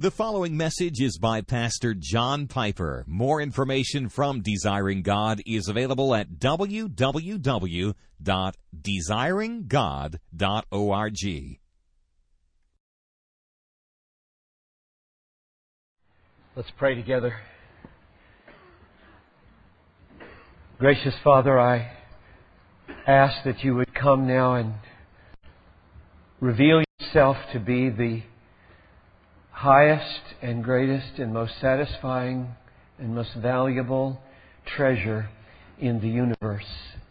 The following message is by Pastor John Piper. More information from Desiring God is available at www.desiringgod.org. Let's pray together. Gracious Father, I ask that you would come now and reveal yourself to be the highest and greatest and most satisfying and most valuable treasure in the universe.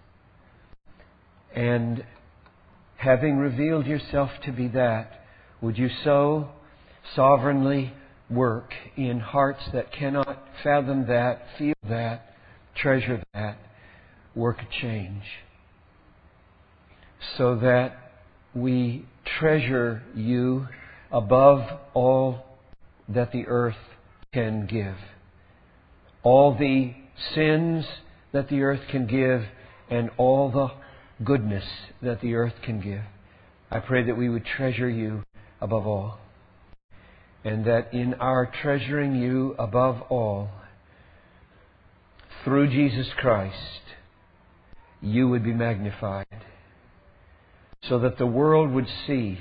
And having revealed yourself to be that, would you so sovereignly work in hearts that cannot fathom that, feel that, treasure that, work a change, so that we treasure you above all that the earth can give. All the sins that the earth can give and all the goodness that the earth can give. I pray that we would treasure you above all. And that in our treasuring you above all, through Jesus Christ, you would be magnified. So that the world would see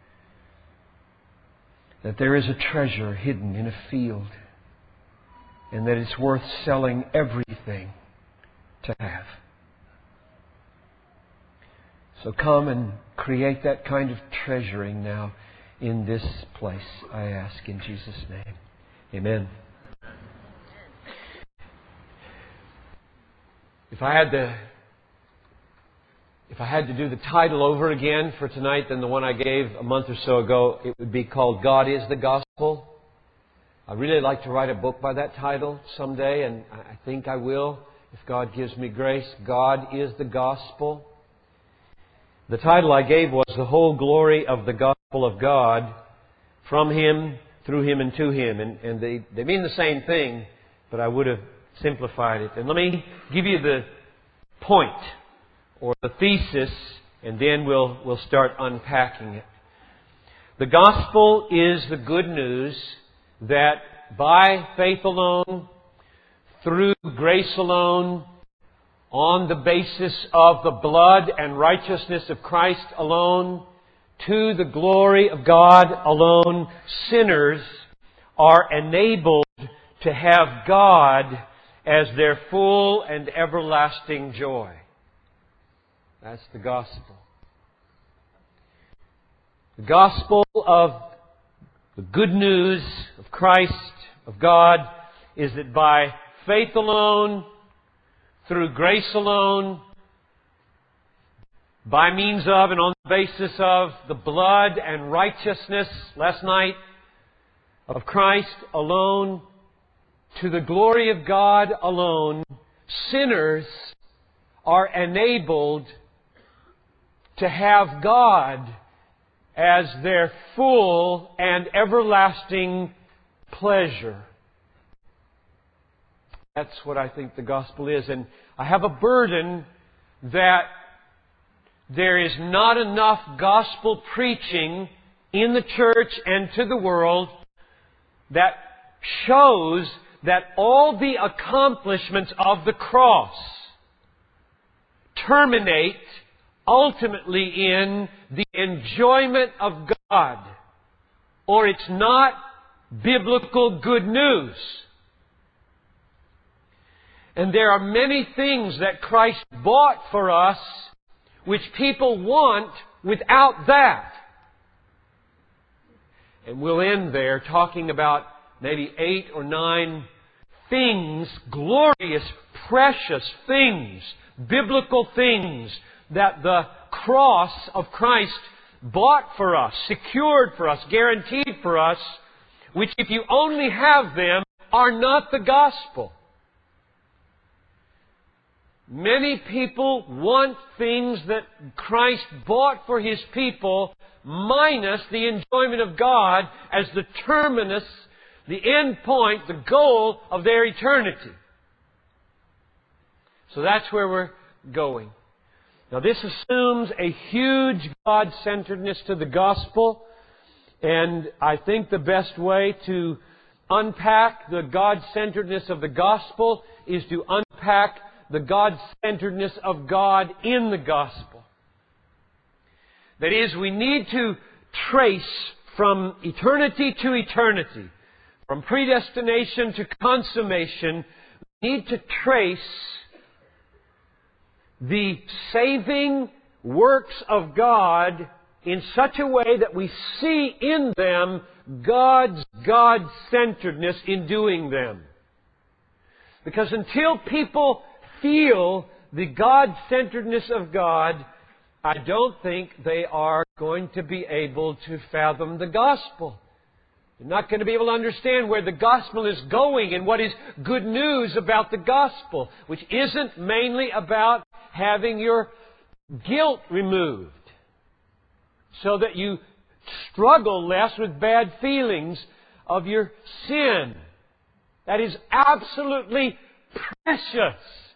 that there is a treasure hidden in a field, and that it's worth selling everything to have. So come and create that kind of treasuring now in this place, I ask in Jesus' name. Amen. If I had to do the title over again for tonight than the one I gave a month or so ago, it would be called God is the Gospel. I'd really like to write a book by that title someday, and I think I will if God gives me grace. God is the Gospel. The title I gave was The Whole Glory of the Gospel of God, from Him, through Him, and to Him. And they mean the same thing, but I would have simplified it. And let me give you the point, or the thesis, and then we'll start unpacking it. The gospel is the good news that by faith alone, through grace alone, on the basis of the blood and righteousness of Christ alone, to the glory of God alone, sinners are enabled to have God as their full and everlasting joy. That's the gospel. The gospel of the good news of Christ, of God, is that by faith alone, through grace alone, by means of and on the basis of the blood and righteousness, last night, of Christ alone, to the glory of God alone, sinners are enabled to have God as their full and everlasting pleasure. That's what I think the gospel is. And I have a burden that there is not enough gospel preaching in the church and to the world that shows that all the accomplishments of the cross terminate ultimately in the enjoyment of God, or it's not biblical good news. And there are many things that Christ bought for us which people want without that. And we'll end there talking about maybe 8 or 9 things, glorious, precious things, biblical things that the cross of Christ bought for us, secured for us, guaranteed for us, which if you only have them, are not the gospel. Many people want things that Christ bought for His people minus the enjoyment of God as the terminus, the end point, the goal of their eternity. So that's where we're going. Now this assumes a huge God-centeredness to the gospel. And I think the best way to unpack the God-centeredness of the gospel is to unpack the God-centeredness of God in the gospel. That is, we need to trace from eternity to eternity, from predestination to consummation, we need to trace the saving works of God in such a way that we see in them God's God-centeredness in doing them. Because until people feel the God-centeredness of God, I don't think they are going to be able to fathom the gospel. They're not going to be able to understand where the gospel is going and what is good news about the gospel, which isn't mainly about having your guilt removed so that you struggle less with bad feelings of your sin. That is absolutely precious.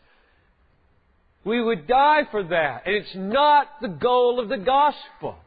We would die for that. And it's not the goal of the gospel.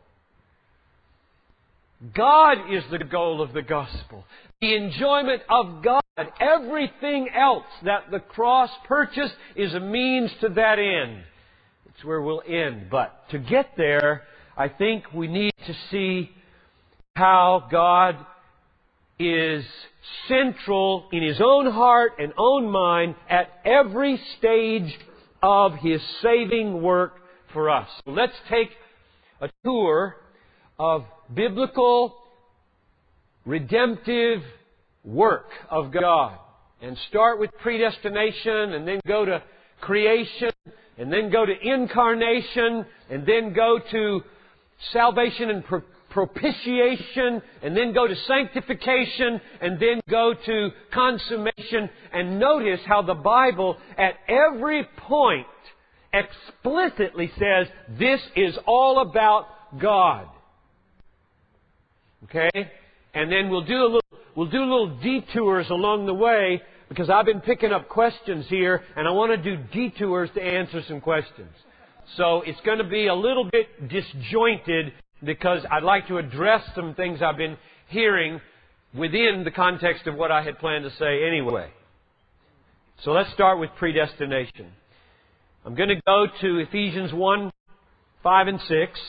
God is the goal of the gospel. The enjoyment of God. Everything else that the cross purchased is a means to that end. It's where we'll end. But to get there, I think we need to see how God is central in His own heart and own mind at every stage of His saving work for us. So let's take a tour of biblical redemptive work of God. And start with predestination, and then go to creation, and then go to incarnation, and then go to salvation and propitiation, and then go to sanctification, and then go to consummation. And notice how the Bible at every point explicitly says this is all about God. Okay? And then we'll do little detours along the way, because I've been picking up questions here, and I want to do detours to answer some questions. So it's going to be a little bit disjointed, because I'd like to address some things I've been hearing within the context of what I had planned to say anyway. So let's start with predestination. I'm going to go to Ephesians 1, 5 and 6,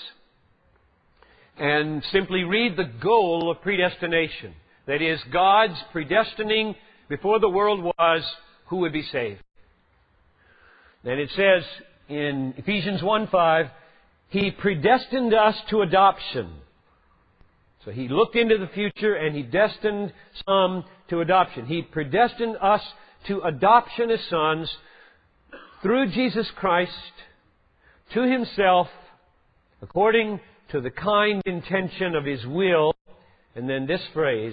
and simply read the goal of predestination. That is, God's predestining before the world was who would be saved. And it says in Ephesians 1:5, He predestined us to adoption. So He looked into the future and He destined some to adoption. He predestined us to adoption as sons through Jesus Christ to Himself, according to the kind intention of His will. And then this phrase,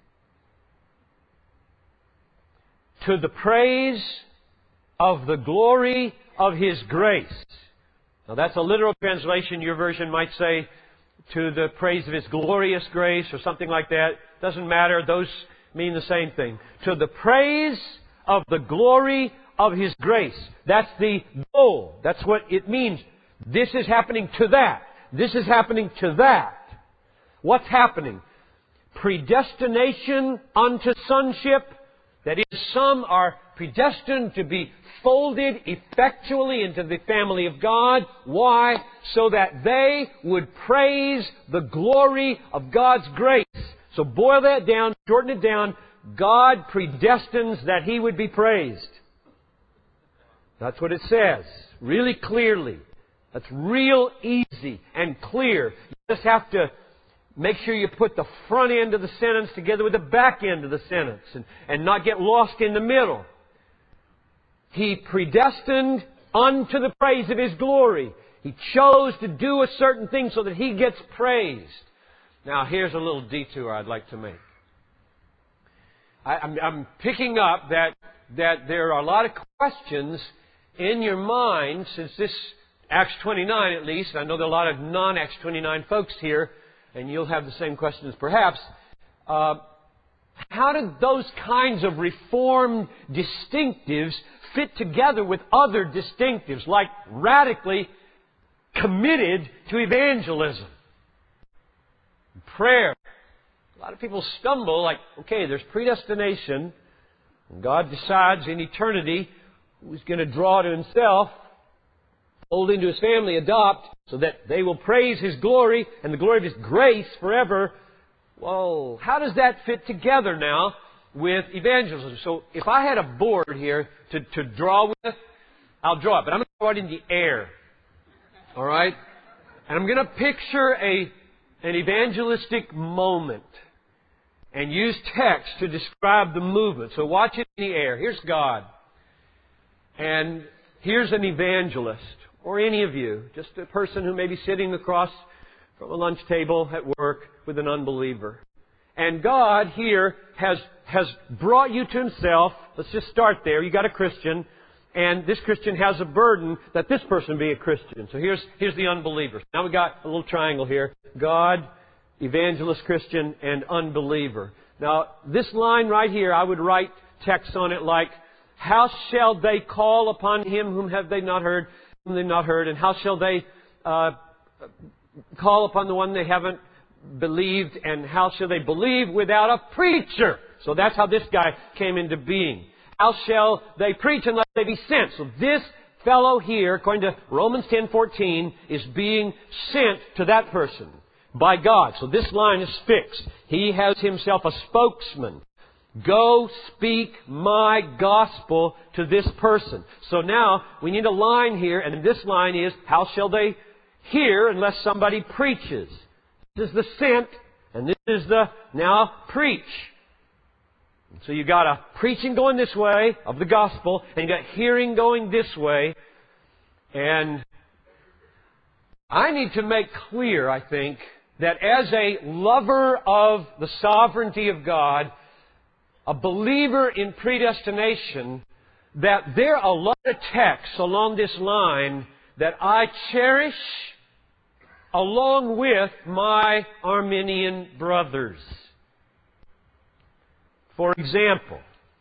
to the praise of the glory of His grace. Now that's a literal translation. Your version might say, to the praise of His glorious grace, or something like that. Doesn't matter. Those mean the same thing. To the praise of the glory of His grace. That's the goal. That's what it means. This is happening to that. This is happening to that. What's happening? Predestination unto sonship. That is, some are predestined to be folded effectually into the family of God. Why? So that they would praise the glory of God's grace. So boil that down, shorten it down. God predestines that He would be praised. That's what it says. Really clearly. That's real easy and clear. You just have to make sure you put the front end of the sentence together with the back end of the sentence and not get lost in the middle. He predestined unto the praise of His glory. He chose to do a certain thing so that He gets praised. Now here's a little detour I'd like to make. I'm picking up that there are a lot of questions in your mind, since this Acts 29 at least. I know there are a lot of non-Acts 29 folks here, and you'll have the same questions perhaps. How did those kinds of Reformed distinctives fit together with other distinctives, like radically committed to evangelism, prayer, A lot of people stumble like, okay, there's predestination. And God decides in eternity who's going to draw to Himself, fold into His family, adopt, so that they will praise His glory and the glory of His grace forever. Well, how does that fit together now with evangelism? So if I had a board here to draw with, I'll draw it. But I'm going to draw it in the air. All right? And I'm going to picture an evangelistic moment and use text to describe the movement. So watch it in the air. Here's God. And here's an evangelist, or any of you, just a person who may be sitting across from a lunch table at work with an unbeliever. And God here has brought you to Himself. Let's just start there. You got a Christian, and this Christian has a burden that this person be a Christian. So here's the unbeliever. Now we got a little triangle here. God, evangelist, Christian, and unbeliever. Now, this line right here, I would write text on it like, how shall they call upon Him whom have they not heard, whom they've not heard, and how shall they call upon the one they haven't believed, and how shall they believe without a preacher? So that's how this guy came into being. How shall they preach unless they be sent? So this fellow here, according to Romans 10:14, is being sent to that person by God. So this line is fixed. He has Himself a spokesman. Go speak my gospel to this person. So now we need a line here, and this line is, how shall they hear unless somebody preaches? This is the sent, and this is the now preach. So you got a preaching going this way of the gospel, and you got hearing going this way. And I need to make clear, I think, that as a lover of the sovereignty of God, a believer in predestination, that there are a lot of texts along this line that I cherish along with my Arminian brothers. For example,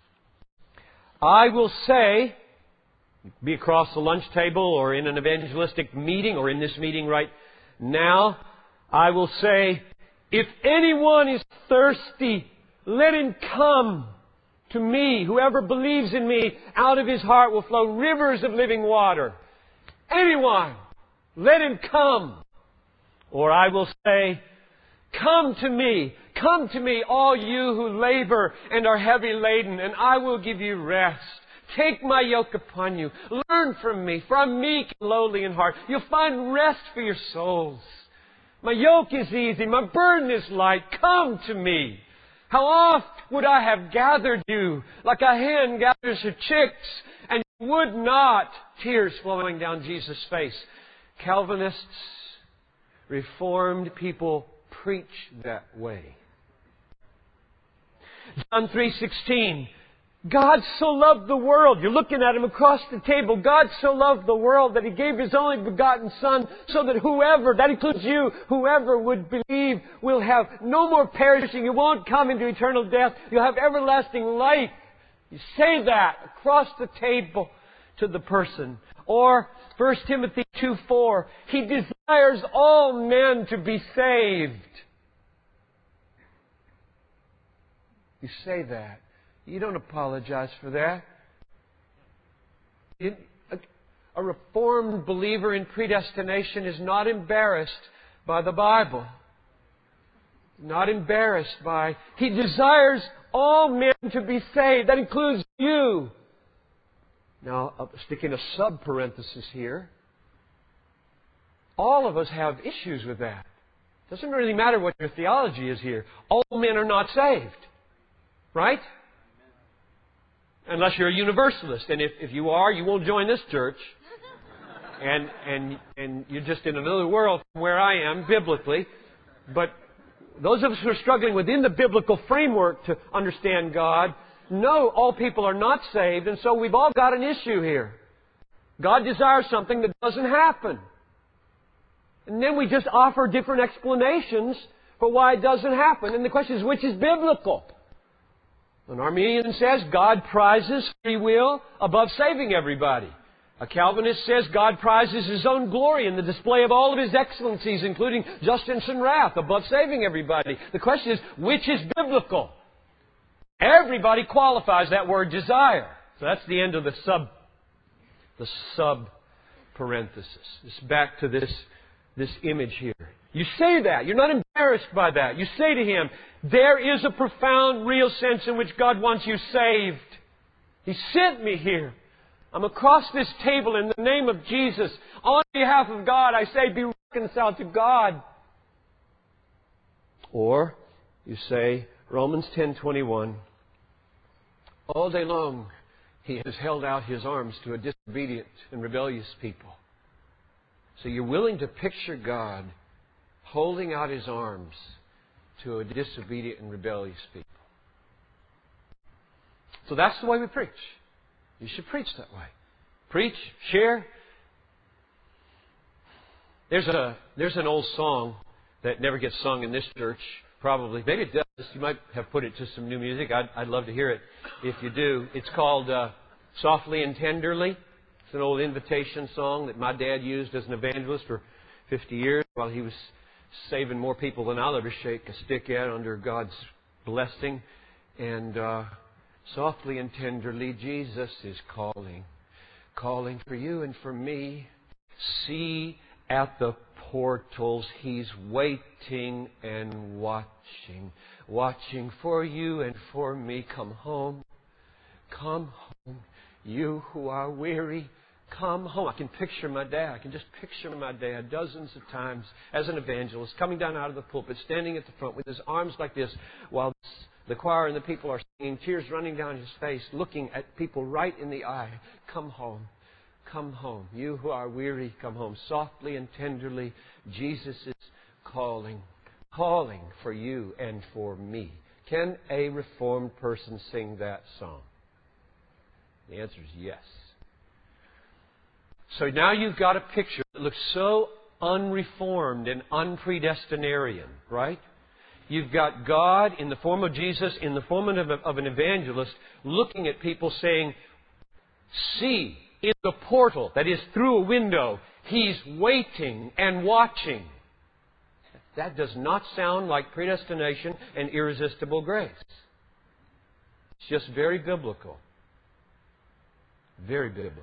I will say, be across the lunch table or in an evangelistic meeting or in this meeting right now, I will say, if anyone is thirsty, let him come to me. Whoever believes in me, out of his heart will flow rivers of living water. Anyone, let him come. Or I will say, come to me, all you who labor and are heavy laden, and I will give you rest. Take my yoke upon you. Learn from me, for I'm meek and lowly in heart. You'll find rest for your souls. My yoke is easy, my burden is light. Come to me. How oft would I have gathered you like a hen gathers her chicks, and you would not, tears flowing down Jesus' face. Calvinists, Reformed people preach that way. John 3:16. God so loved the world. You're looking at Him across the table. God so loved the world that He gave His only begotten Son so that whoever, that includes you, whoever would believe will have no more perishing. You won't come into eternal death. You'll have everlasting life. You say that across the table to the person. Or 1 Timothy 2:4. He desires all men to be saved. You say that. You don't apologize for that. A Reformed believer in predestination is not embarrassed by the Bible. Not embarrassed by... He desires all men to be saved. That includes you. Now, sticking a sub-parenthesis here. All of us have issues with that. It doesn't really matter what your theology is here. All men are not saved. Right? Unless you're a universalist. And if you are, you won't join this church. And you're just in another world from where I am, biblically. But those of us who are struggling within the biblical framework to understand God know all people are not saved, and so we've all got an issue here. God desires something that doesn't happen. And then we just offer different explanations for why it doesn't happen. And the question is, which is biblical? An Arminian says God prizes free will above saving everybody. A Calvinist says God prizes His own glory in the display of all of His excellencies, including justice and wrath, above saving everybody. The question is, which is biblical? Everybody qualifies that word desire. So that's the end of the sub parenthesis. It's back to this image here. You say that. You're not embarrassed by that. You say to Him, there is a profound, real sense in which God wants you saved. He sent me here. I'm across this table in the name of Jesus. On behalf of God, I say, be reconciled to God. Or you say, Romans 10:21, all day long He has held out His arms to a disobedient and rebellious people. So you're willing to picture God holding out His arms to a disobedient and rebellious people. So that's the way we preach. You should preach that way. Preach, share. There's an old song that never gets sung in this church, probably. Maybe it does. You might have put it to some new music. I'd love to hear it if you do. It's called Softly and Tenderly. It's an old invitation song that my dad used as an evangelist for 50 years while he was saving more people than I'll ever shake a stick at under God's blessing. And softly and tenderly, Jesus is calling. Calling for you and for me. See at the portals, He's waiting and watching. Watching for you and for me. Come home. Come home. You who are weary, come home. I can picture my dad. I can just picture my dad dozens of times as an evangelist coming down out of the pulpit, standing at the front with his arms like this while the choir and the people are singing, tears running down his face, looking at people right in the eye. Come home. Come home. You who are weary, come home. Softly and tenderly, Jesus is calling. Calling for you and for me. Can a reformed person sing that song? The answer is yes. So now you've got a picture that looks so unreformed and unpredestinarian, right? You've got God in the form of Jesus, in the form of an evangelist, looking at people saying, see, in the portal, that is through a window, He's waiting and watching. That does not sound like predestination and irresistible grace. It's just very biblical. Very biblical.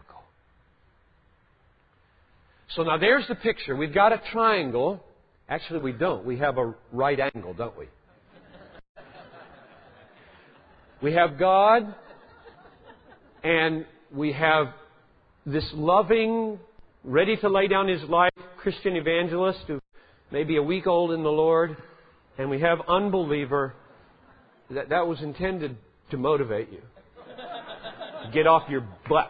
So now there's the picture. We've got a triangle. Actually, we don't. We have a right angle, don't we? We have God, and we have this loving, ready to lay down his life Christian evangelist who may be a week old in the Lord, and we have unbeliever. That was intended to motivate you. Get off your butt.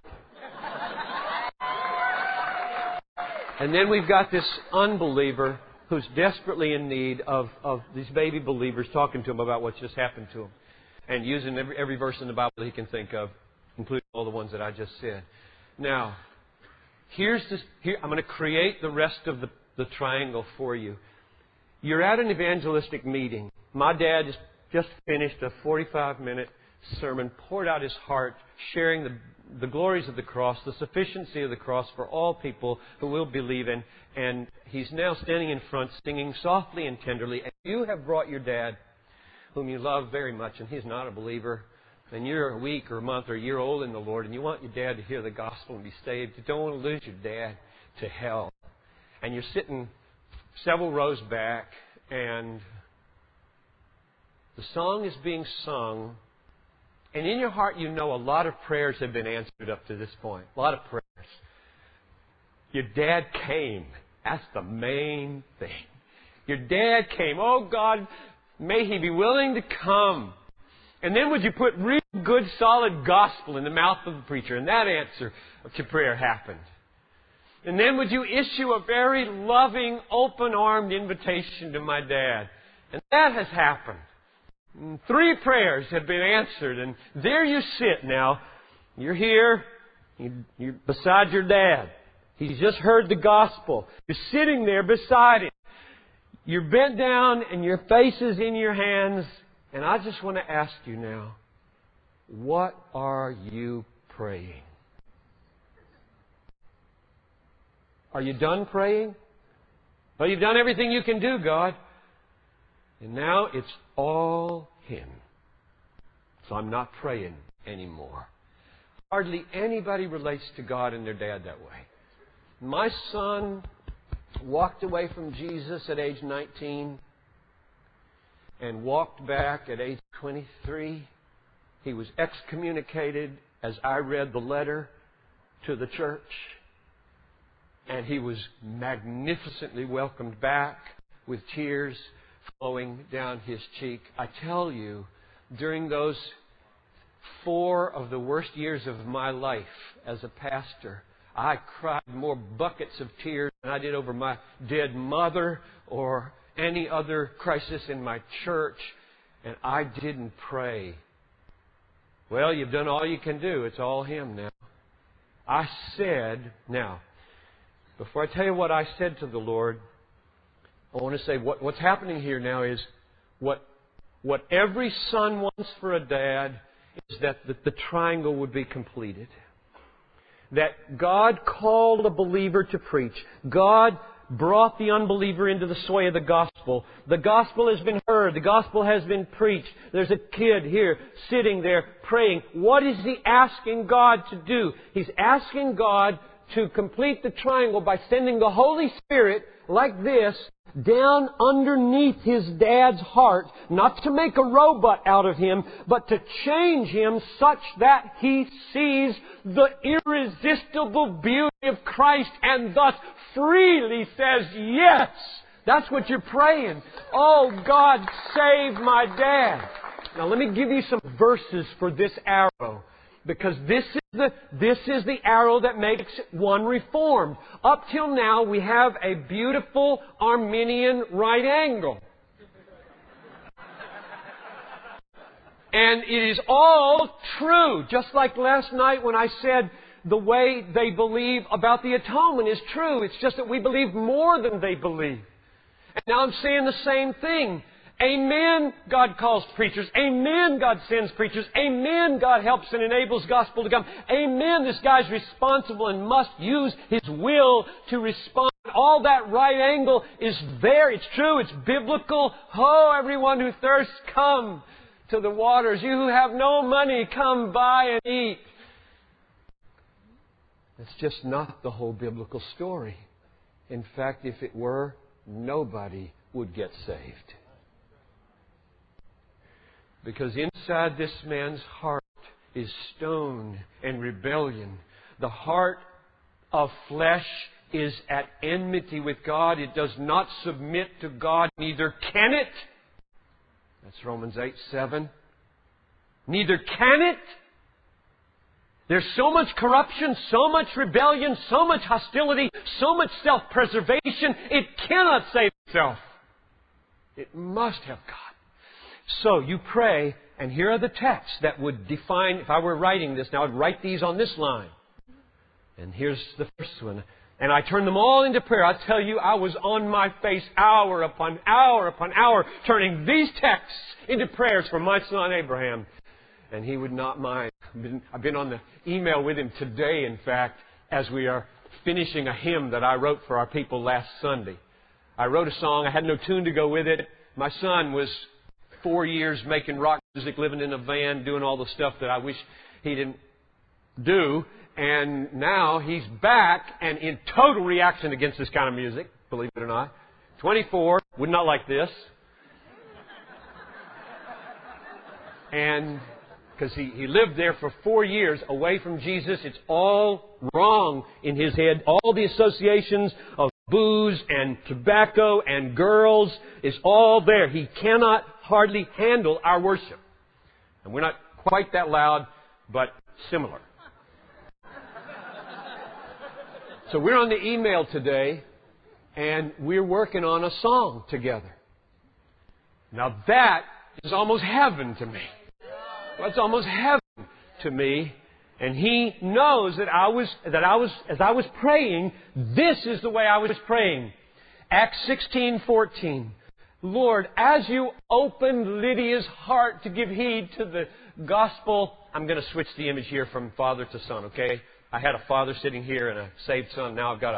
And then we've got this unbeliever who's desperately in need of these baby believers talking to him about what's just happened to him and using every verse in the Bible that he can think of, including all the ones that I just said. Now, here I'm going to create the rest of the triangle for you. You're at an evangelistic meeting. My dad just finished a 45-minute sermon, poured out his heart, sharing the glories of the cross, the sufficiency of the cross for all people who will believe in. And he's now standing in front singing softly and tenderly. And you have brought your dad, whom you love very much, and he's not a believer. And you're a week or a month or a year old in the Lord, and you want your dad to hear the gospel and be saved. You don't want to lose your dad to hell. And you're sitting several rows back, and the song is being sung. And in your heart, you know a lot of prayers have been answered up to this point. A lot of prayers. Your dad came. That's the main thing. Your dad came. Oh, God, may he be willing to come. And then would you put real good, solid gospel in the mouth of the preacher? And that answer to prayer happened. And then would you issue a very loving, open-armed invitation to my dad? And that has happened. 3 prayers have been answered, and there you sit now. You're here. You're beside your dad. He's just heard the gospel. You're sitting there beside him. You're bent down, and your face is in your hands. And I just want to ask you now, what are you praying? Are you done praying? Well, you've done everything you can do, God. And now it's all Him. So I'm not praying anymore. Hardly anybody relates to God and their dad that way. My son walked away from Jesus at age 19 and walked back at age 23. He was excommunicated as I read the letter to the church. And he was magnificently welcomed back with tears flowing down his cheek. I tell you, during those 4 of the worst years of my life as a pastor, I cried more buckets of tears than I did over my dead mother or any other crisis in my church. And I didn't pray. Well, you've done all you can do. It's all Him now. I said, now, before I tell you what I said to the Lord, I want to say what's happening here now is what every son wants for a dad is that the triangle would be completed. That God called a believer to preach. God brought the unbeliever into the sway of the gospel. The gospel has been heard. The gospel has been preached. There's a kid here sitting there praying. What is he asking God to do? He's asking God to complete the triangle by sending the Holy Spirit like this down underneath his dad's heart, not to make a robot out of him, but to change him such that he sees the irresistible beauty of Christ and thus freely says, yes. That's what you're praying. Oh, God, save my dad. Now, let me give you some verses for this arrow. Because this is the arrow that makes one reformed. Up till now, we have a beautiful Arminian right angle. And it is all true. Just like last night when I said the way they believe about the atonement is true. It's just that we believe more than they believe. And now I'm saying the same thing. Amen, God calls preachers. Amen, God sends preachers. Amen, God helps and enables gospel to come. Amen, this guy's responsible and must use his will to respond. All that right angle is there. It's true. It's biblical. Oh, everyone who thirsts, come to the waters. You who have no money, come buy and eat. That's just not the whole biblical story. In fact, if it were, nobody would get saved. Because inside this man's heart is stone and rebellion. The heart of flesh is at enmity with God. It does not submit to God, neither can it. That's Romans 8:7. Neither can it. There's so much corruption, so much rebellion, so much hostility, so much self-preservation, it cannot save itself. It must have God. So you pray, and here are the texts that would define, if I were writing this now, I'd write these on this line. And here's the first one. And I turned them all into prayer. I tell you, I was on my face hour upon hour upon hour, turning these texts into prayers for my son Abraham. And he would not mind. I've been on the email with him today, in fact, as we are finishing a hymn that I wrote for our people last Sunday. I wrote a song. I had no tune to go with it. My son was 4 years making rock music, living in a van, doing all the stuff that I wish he didn't do. And now he's back and in total reaction against this kind of music, believe it or not. 24, would not like this. And because he lived there for 4 years away from Jesus, it's all wrong in his head. All the associations of booze and tobacco and girls is all there. He cannot hardly handle our worship. And we're not quite that loud, but similar. So we're on the email today, and we're working on a song together. Now that is almost heaven to me. That's almost heaven to me. And he knows that as I was praying, this is the way I was praying. Acts 16:14. Lord, as you opened Lydia's heart to give heed to the gospel, I'm going to switch the image here from father to son, okay? I had a father sitting here and a saved son. Now I've got a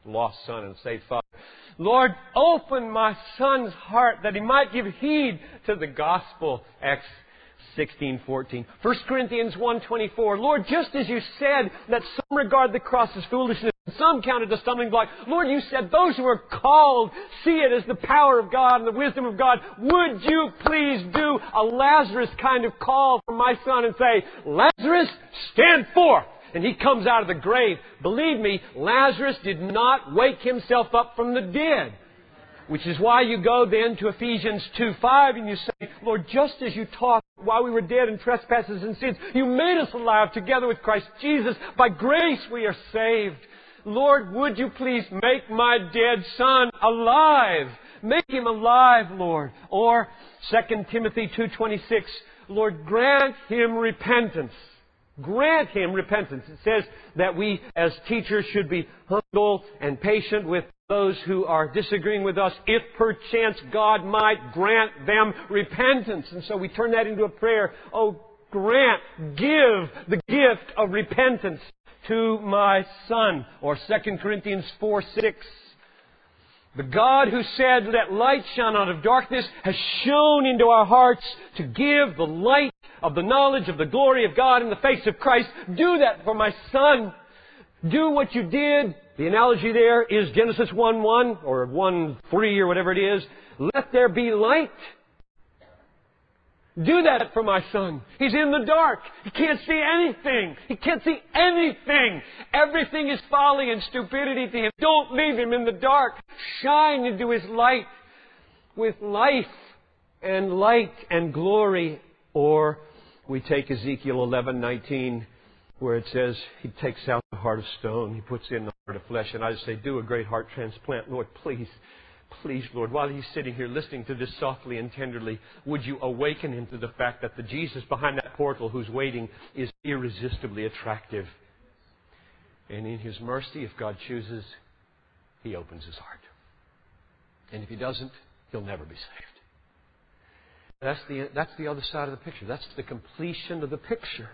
lost son and saved father. Lord, open my son's heart that he might give heed to the gospel. Acts 16:14. 1 Corinthians 1:24. Lord, just as you said that some regard the cross as foolishness, and some count it a stumbling block. Lord, you said those who are called see it as the power of God and the wisdom of God. Would you please do a Lazarus kind of call for my son and say, Lazarus, stand forth. And he comes out of the grave. Believe me, Lazarus did not wake himself up from the dead. Which is why you go then to Ephesians 2:5 and you say, Lord, just as you taught while we were dead in trespasses and sins, you made us alive together with Christ Jesus. By grace we are saved. Lord, would you please make my dead son alive? Make him alive, Lord. Or 2 Timothy 2:26, Lord, grant him repentance. Grant him repentance. It says that we as teachers should be humble and patient with those who are disagreeing with us, if perchance God might grant them repentance. And so we turn that into a prayer. Oh, give the gift of repentance to my son. Or 2 Corinthians 4:6. The God who said, let light shine out of darkness, has shone into our hearts to give the light of the knowledge of the glory of God in the face of Christ. Do that for my son. Do what you did. The analogy there is Genesis 1:1 or 1:3 or whatever it is. Let there be light. Do that for my son. He's in the dark. He can't see anything. He can't see anything. Everything is folly and stupidity to him. Don't leave him in the dark. Shine into his light with life and glory. Or we take Ezekiel 11:19, where it says He takes out the heart of stone, He puts in the heart of flesh. And I just say, do a great heart transplant, Lord, please. Please, Lord, while he's sitting here listening to this softly and tenderly, would you awaken him to the fact that the Jesus behind that portal who's waiting is irresistibly attractive. And in His mercy, if God chooses, He opens his heart. And if He doesn't, he'll never be saved. That's the other side of the picture. That's the completion of the picture.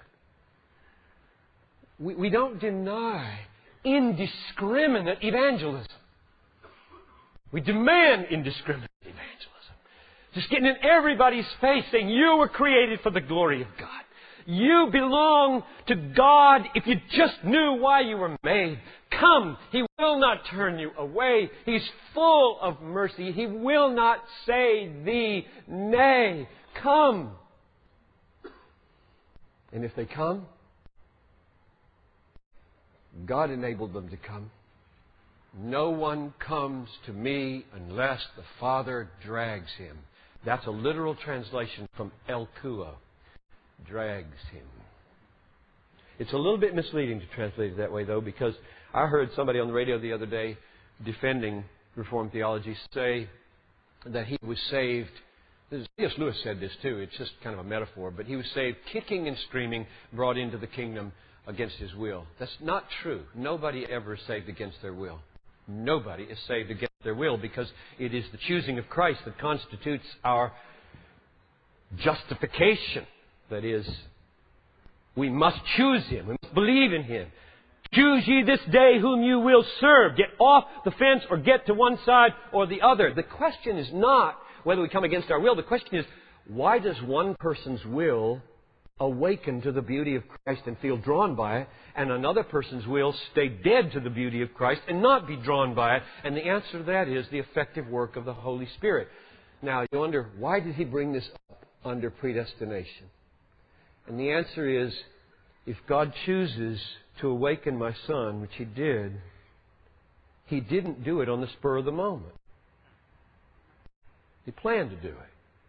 We don't deny indiscriminate evangelism. We demand indiscriminate evangelism. Just getting in everybody's face saying, you were created for the glory of God. You belong to God if you just knew why you were made. Come. He will not turn you away. He's full of mercy. He will not say thee nay. Come. And if they come, God enabled them to come. No one comes to me unless the Father drags him. That's a literal translation from Elkuo. Drags him. It's a little bit misleading to translate it that way, though, because I heard somebody on the radio the other day defending Reformed theology say that he was saved. C.S. Lewis said this too. It's just kind of a metaphor. But he was saved kicking and screaming, brought into the kingdom against his will. That's not true. Nobody ever is saved against their will. Nobody is saved against their will, because it is the choosing of Christ that constitutes our justification. That is, we must choose Him. We must believe in Him. Choose ye this day whom you will serve. Get off the fence or get to one side or the other. The question is not whether we come against our will. The question is, why does one person's will awaken to the beauty of Christ and feel drawn by it, and another person's will stay dead to the beauty of Christ and not be drawn by it? And the answer to that is the effective work of the Holy Spirit. Now, you wonder, why did He bring this up under predestination? And the answer is, if God chooses to awaken my son, which He did, He didn't do it on the spur of the moment. He planned to do it.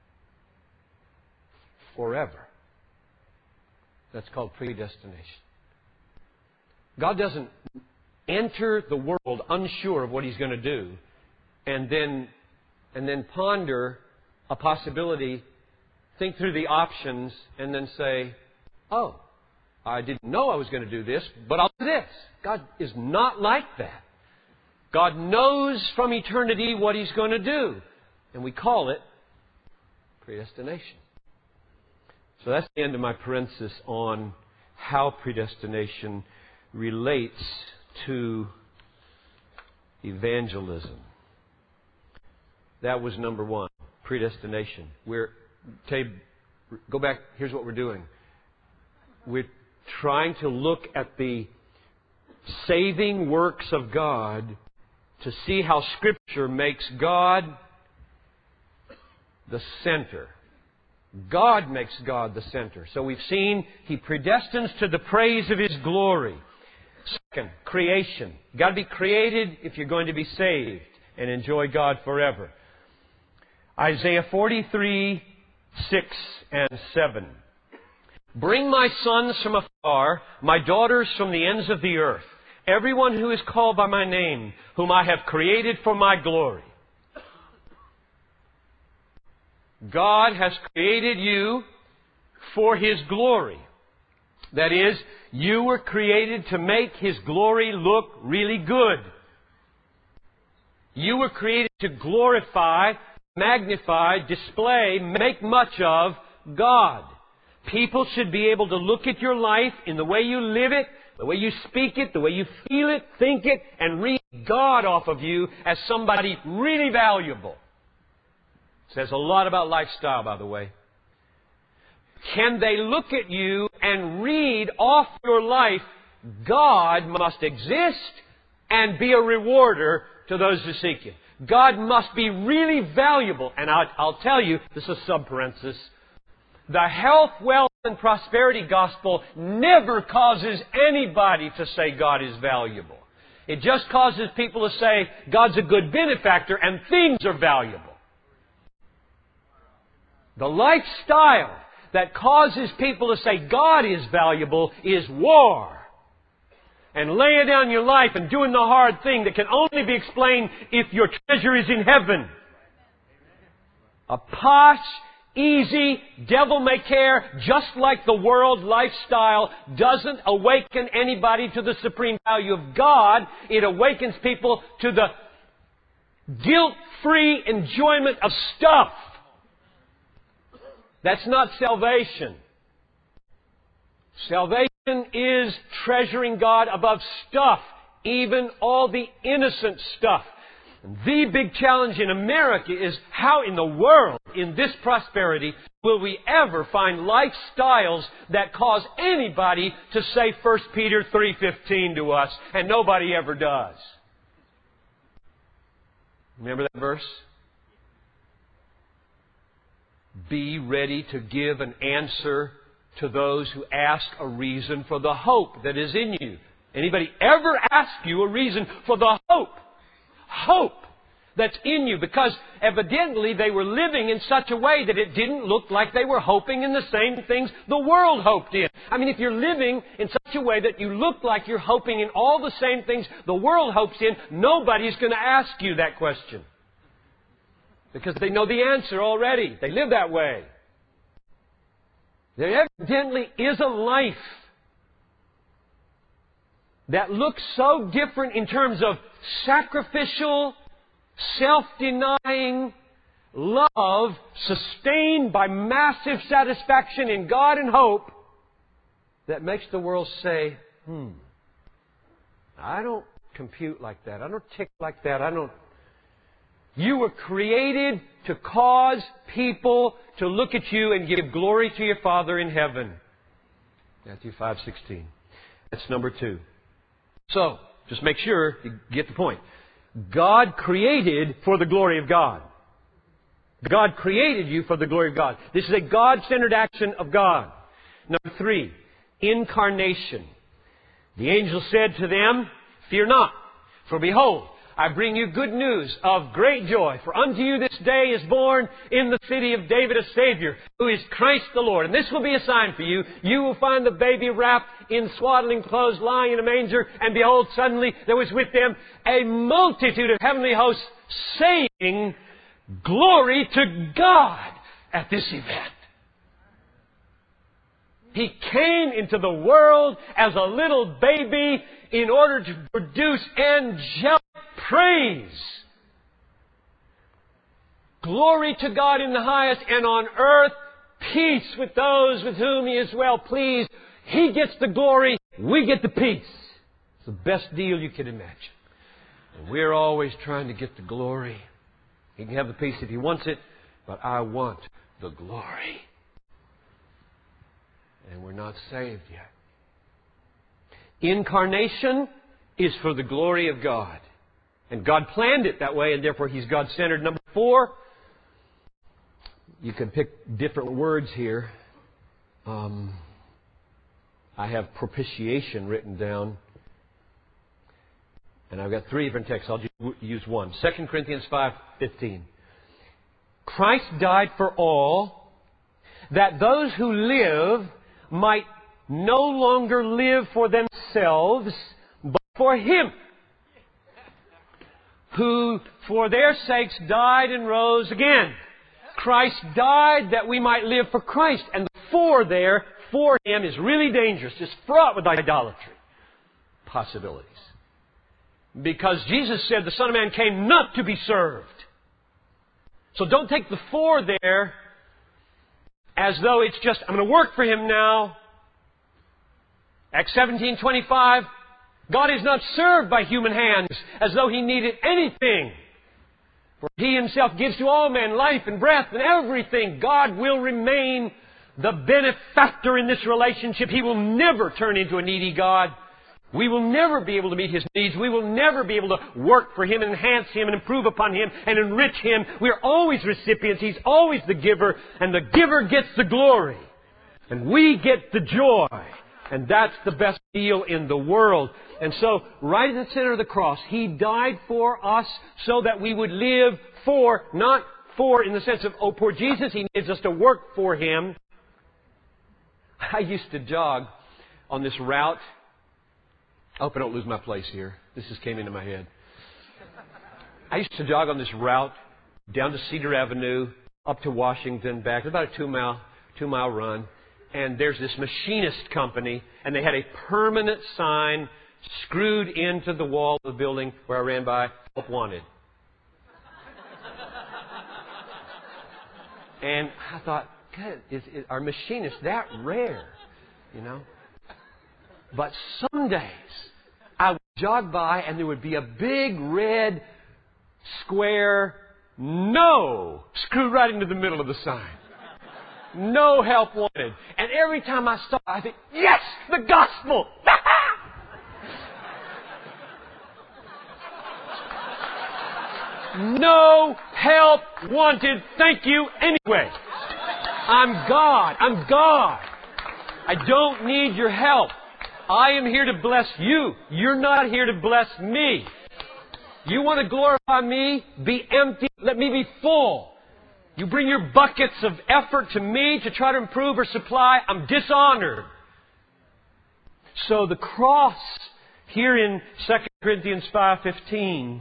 Forever. That's called predestination. God doesn't enter the world unsure of what He's going to do and then ponder a possibility, think through the options, and then say, oh, I didn't know I was going to do this, but I'll do this. God is not like that. God knows from eternity what He's going to do. And we call it predestination. So that's the end of my parenthesis on how predestination relates to evangelism. That was number one, predestination. Go back, here's what we're doing. We're trying to look at the saving works of God to see how Scripture makes God the center. God makes God the center. So we've seen He predestines to the praise of His glory. Second, creation. You've got to be created if you're going to be saved and enjoy God forever. Isaiah 43, 6 and 7. Bring my sons from afar, my daughters from the ends of the earth, everyone who is called by my name, whom I have created for my glory. God has created you for His glory. That is, you were created to make His glory look really good. You were created to glorify, magnify, display, make much of God. People should be able to look at your life in the way you live it, the way you speak it, the way you feel it, think it, and read God off of you as somebody really valuable. Says a lot about lifestyle, by the way. Can they look at you and read off your life, God must exist and be a rewarder to those who seek Him. God must be really valuable. And I'll tell you, this is a sub-parenthesis, the health, wealth, and prosperity gospel never causes anybody to say God is valuable. It just causes people to say God's a good benefactor and things are valuable. The lifestyle that causes people to say God is valuable is war. And laying down your life and doing the hard thing that can only be explained if your treasure is in heaven. A posh, easy, devil-may-care, just like the world lifestyle doesn't awaken anybody to the supreme value of God. It awakens people to the guilt-free enjoyment of stuff. That's not salvation. Salvation is treasuring God above stuff, even all the innocent stuff. And the big challenge in America is how in the world, in this prosperity, will we ever find lifestyles that cause anybody to say 1 Peter 3:15 to us, and nobody ever does. Remember that verse? Be ready to give an answer to those who ask a reason for the hope that is in you. Anybody ever ask you a reason for the hope that's in you? Because evidently they were living in such a way that it didn't look like they were hoping in the same things the world hoped in. I mean, if you're living in such a way that you look like you're hoping in all the same things the world hopes in, nobody's going to ask you that question. Because they know the answer already. They live that way. There evidently is a life that looks so different in terms of sacrificial, self-denying love sustained by massive satisfaction in God and hope that makes the world say, I don't compute like that. I don't tick like that. You were created to cause people to look at you and give glory to your Father in heaven. Matthew 5:16. That's number 2. So, just make sure you get the point. God created for the glory of God. God created you for the glory of God. This is a God-centered action of God. Number 3, incarnation. The angel said to them, Fear not, for behold, I bring you good news of great joy. For unto you this day is born in the city of David a Savior, who is Christ the Lord. And this will be a sign for you. You will find the baby wrapped in swaddling clothes, lying in a manger. And behold, suddenly there was with them a multitude of heavenly hosts saying, Glory to God at this event. He came into the world as a little baby in order to produce angelic praise. Glory to God in the highest, and on earth peace with those with whom He is well pleased. He gets the glory, we get the peace. It's the best deal you can imagine. And we're always trying to get the glory. He can have the peace if He wants it, but I want the glory. And we're not saved yet. Incarnation is for the glory of God. And God planned it that way, and therefore He's God-centered. Number 4, you can pick different words here. I have propitiation written down. And I've got 3 different texts. I'll just use one. 2 Corinthians 5:15. Christ died for all, that those who live might no longer live for themselves, but for Him, who for their sakes died and rose again. Christ died that we might live for Christ. And the "for" there, for Him, is really dangerous. It's fraught with idolatry possibilities. Because Jesus said the Son of Man came not to be served. So don't take the "for" there as though it's just, I'm going to work for Him now. Acts 17:25, God is not served by human hands as though He needed anything. For He Himself gives to all men life and breath and everything. God will remain the benefactor in this relationship. He will never turn into a needy God. We will never be able to meet His needs. We will never be able to work for Him, enhance Him, and improve upon Him, and enrich Him. We're always recipients. He's always the giver, and the giver gets the glory. And we get the joy. And that's the best deal in the world. And so, right in the center of the cross, He died for us so that we would live for, not for in the sense of, oh, poor Jesus, He needs us to work for Him. I used to jog on this route. I hope I don't lose my place here. This just came into my head. I used to jog on this route down to Cedar Avenue, up to Washington, back. It was about a two-mile run. And there's this machinist company, and they had a permanent sign screwed into the wall of the building where I ran by, "Help Wanted." And I thought, God, are machinists that rare? You know? But some days, I would jog by and there would be a big red square "No" screwed right into the middle of the sign. No help wanted. And every time I saw it, I think, yes, the gospel! No help wanted. Thank you anyway. I'm God. I'm God. I don't need your help. I am here to bless you. You're not here to bless me. You want to glorify me? Be empty. Let me be full. You bring your buckets of effort to me to try to improve or supply, I'm dishonored. So the cross here in 2 Corinthians 5:15,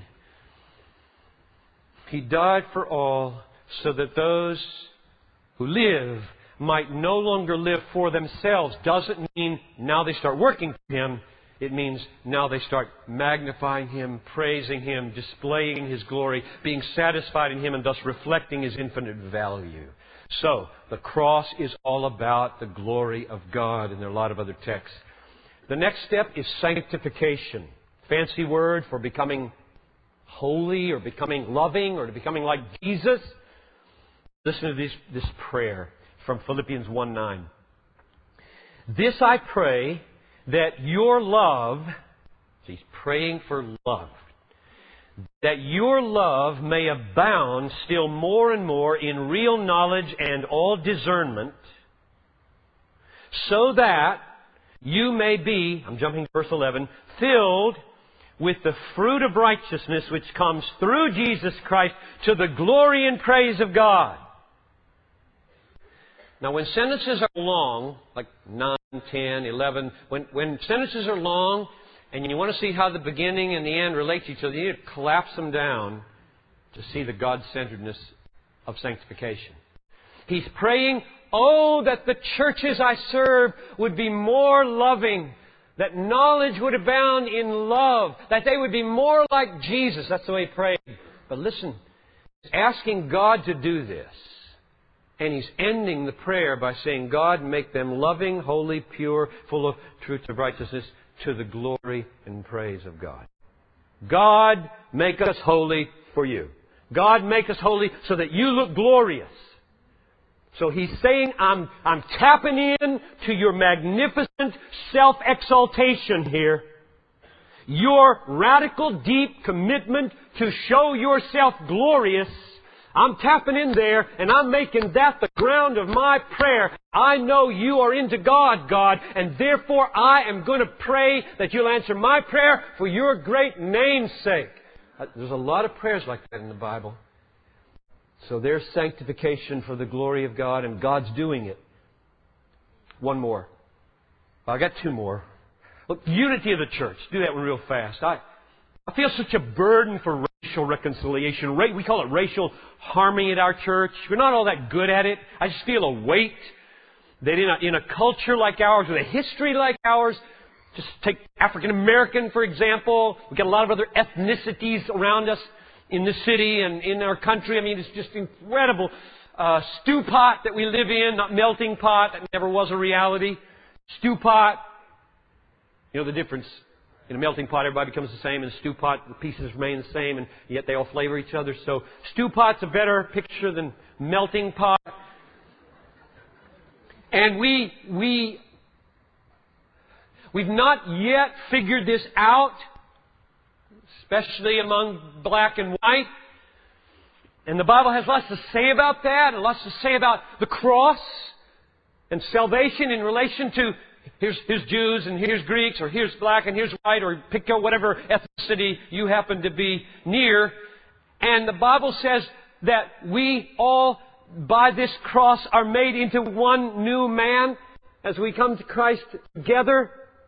He died for all so that those who live might no longer live for themselves. Doesn't mean now they start working for Him. It means now they start magnifying Him, praising Him, displaying His glory, being satisfied in Him, and thus reflecting His infinite value. So, the cross is all about the glory of God, and there are a lot of other texts. The next step is sanctification. Fancy word for becoming holy, or becoming loving, or becoming like Jesus. Listen to this prayer from Philippians 1:9. This I pray, that your love, he's praying for love, that your love may abound still more and more in real knowledge and all discernment, so that you may be, I'm jumping to verse 11, filled with the fruit of righteousness which comes through Jesus Christ to the glory and praise of God. Now, when sentences are long, like 9, 10, 11, when sentences are long and you want to see how the beginning and the end relate to each other, you need to collapse them down to see the God-centeredness of sanctification. He's praying, oh, that the churches I serve would be more loving, that knowledge would abound in love, that they would be more like Jesus. That's the way he prayed. But listen, he's asking God to do this. And he's ending the prayer by saying, God, make them loving, holy, pure, full of truth and righteousness, to the glory and praise of God. God, make us holy for you. God, make us holy so that you look glorious. So He's saying, I'm tapping in to your magnificent self-exaltation here. Your radical, deep commitment to show yourself glorious. I'm tapping in there, and I'm making that the ground of my prayer. I know you are into God, God, and therefore I am going to pray that you'll answer my prayer for your great name's sake. There's a lot of prayers like that in the Bible. So there's sanctification for the glory of God, and God's doing it. One more. I got two more. Look, unity of the church. Do that one real fast. I feel such a burden for racial reconciliation. We call it racial harmony at our church. We're not all that good at it. I just feel a weight that in a culture like ours, with a history like ours, just take African American, for example. We've got a lot of other ethnicities around us in the city and in our country. I mean, it's just incredible. Stew pot that we live in, not melting pot. That never was a reality. Stew pot. You know the difference. In a melting pot, everybody becomes the same. In a stew pot, the pieces remain the same, and yet they all flavor each other. So stew pot's a better picture than melting pot. And we've not yet figured this out, especially among black and white. And the Bible has lots to say about that, and lots to say about the cross and salvation in relation to here's Jews and here's Greeks, or here's black and here's white, or pick out whatever ethnicity you happen to be near. And the Bible says that we all, by this cross, are made into one new man as we come to Christ together.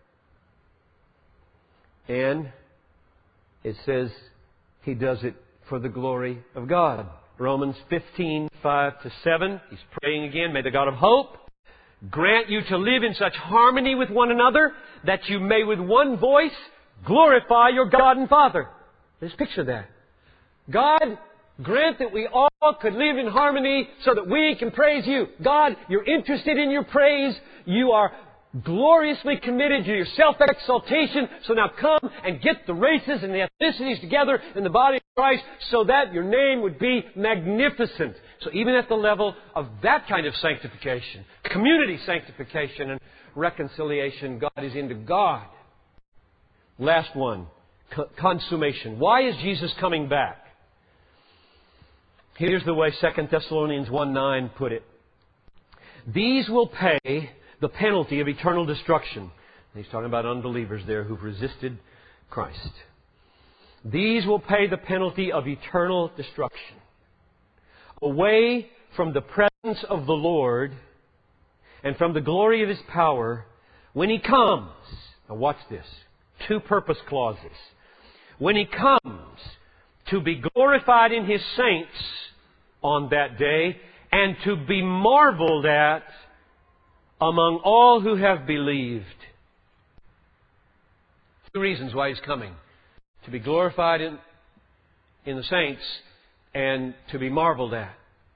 And it says He does it for the glory of God. Romans 15:5-7. He's praying again. May the God of hope grant you to live in such harmony with one another that you may with one voice glorify your God and Father. Just picture that. God, grant that we all could live in harmony so that we can praise You. God, You're interested in your praise. You are gloriously committed to your self-exaltation. So now come and get the races and the ethnicities together in the body of Christ so that Your name would be magnificent. So even at the level of that kind of sanctification, community sanctification and reconciliation, God is into God. Last one, consummation. Why is Jesus coming back? Here's the way 2 Thessalonians 1:9 put it. These will pay the penalty of eternal destruction. He's talking about unbelievers there who've resisted Christ. These will pay the penalty of eternal destruction. Away from the presence of the Lord and from the glory of His power when He comes. Now watch this. Two purpose clauses. When He comes to be glorified in His saints on that day and to be marveled at among all who have believed. Two reasons why He's coming. To be glorified in the saints and to be marveled at.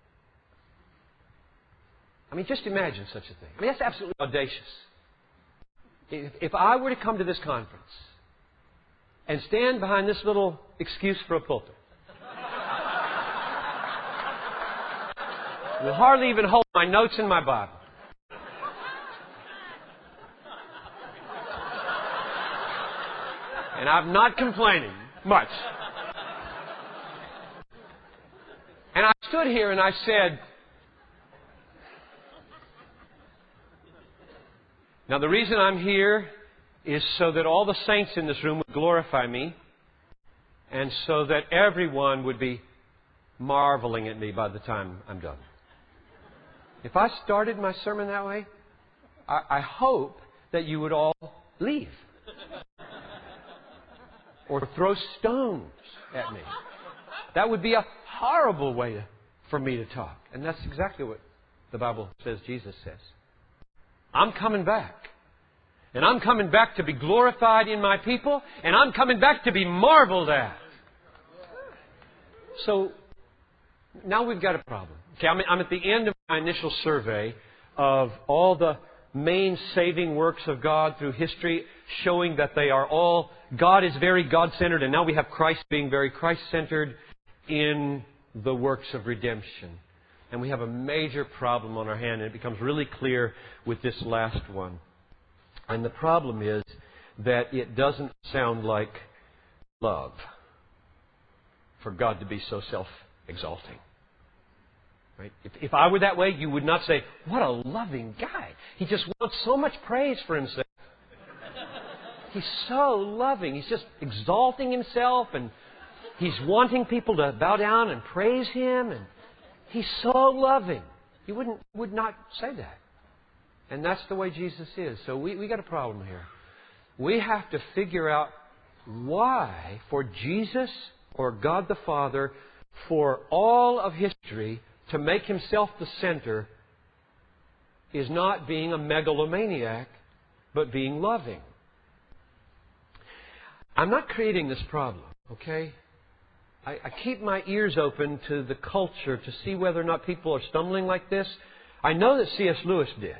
I mean, just imagine such a thing. I mean, that's absolutely audacious. If I were to come to this conference and stand behind this little excuse for a pulpit, will hardly even hold my notes in my Bible. And I'm not complaining much. And I stood here and I said, now the reason I'm here is so that all the saints in this room would glorify me, and so that everyone would be marveling at me by the time I'm done. If I started my sermon that way, I hope that you would all leave. Or throw stones at me. That would be a horrible way for me to talk. And that's exactly what the Bible says Jesus says. I'm coming back. And I'm coming back to be glorified in my people. And I'm coming back to be marveled at. So, now we've got a problem. Okay, I'm at the end of my initial survey of all the main saving works of God through history, showing that they are all, God is very God-centered, and now we have Christ being very Christ-centered in the works of redemption. And we have a major problem on our hand, and it becomes really clear with this last one. And the problem is that it doesn't sound like love for God to be so self-exalting. Right? If I were that way, you would not say, what a loving guy. He just wants so much praise for himself. He's so loving. He's just exalting himself, and he's wanting people to bow down and praise him, and he's so loving. You would not say that. And that's the way Jesus is. So we got a problem here. We have to figure out why, for Jesus or God the Father, for all of history, to make himself the center is not being a megalomaniac, but being loving. I'm not creating this problem, okay? I keep my ears open to the culture to see whether or not people are stumbling like this. I know that C.S. Lewis did.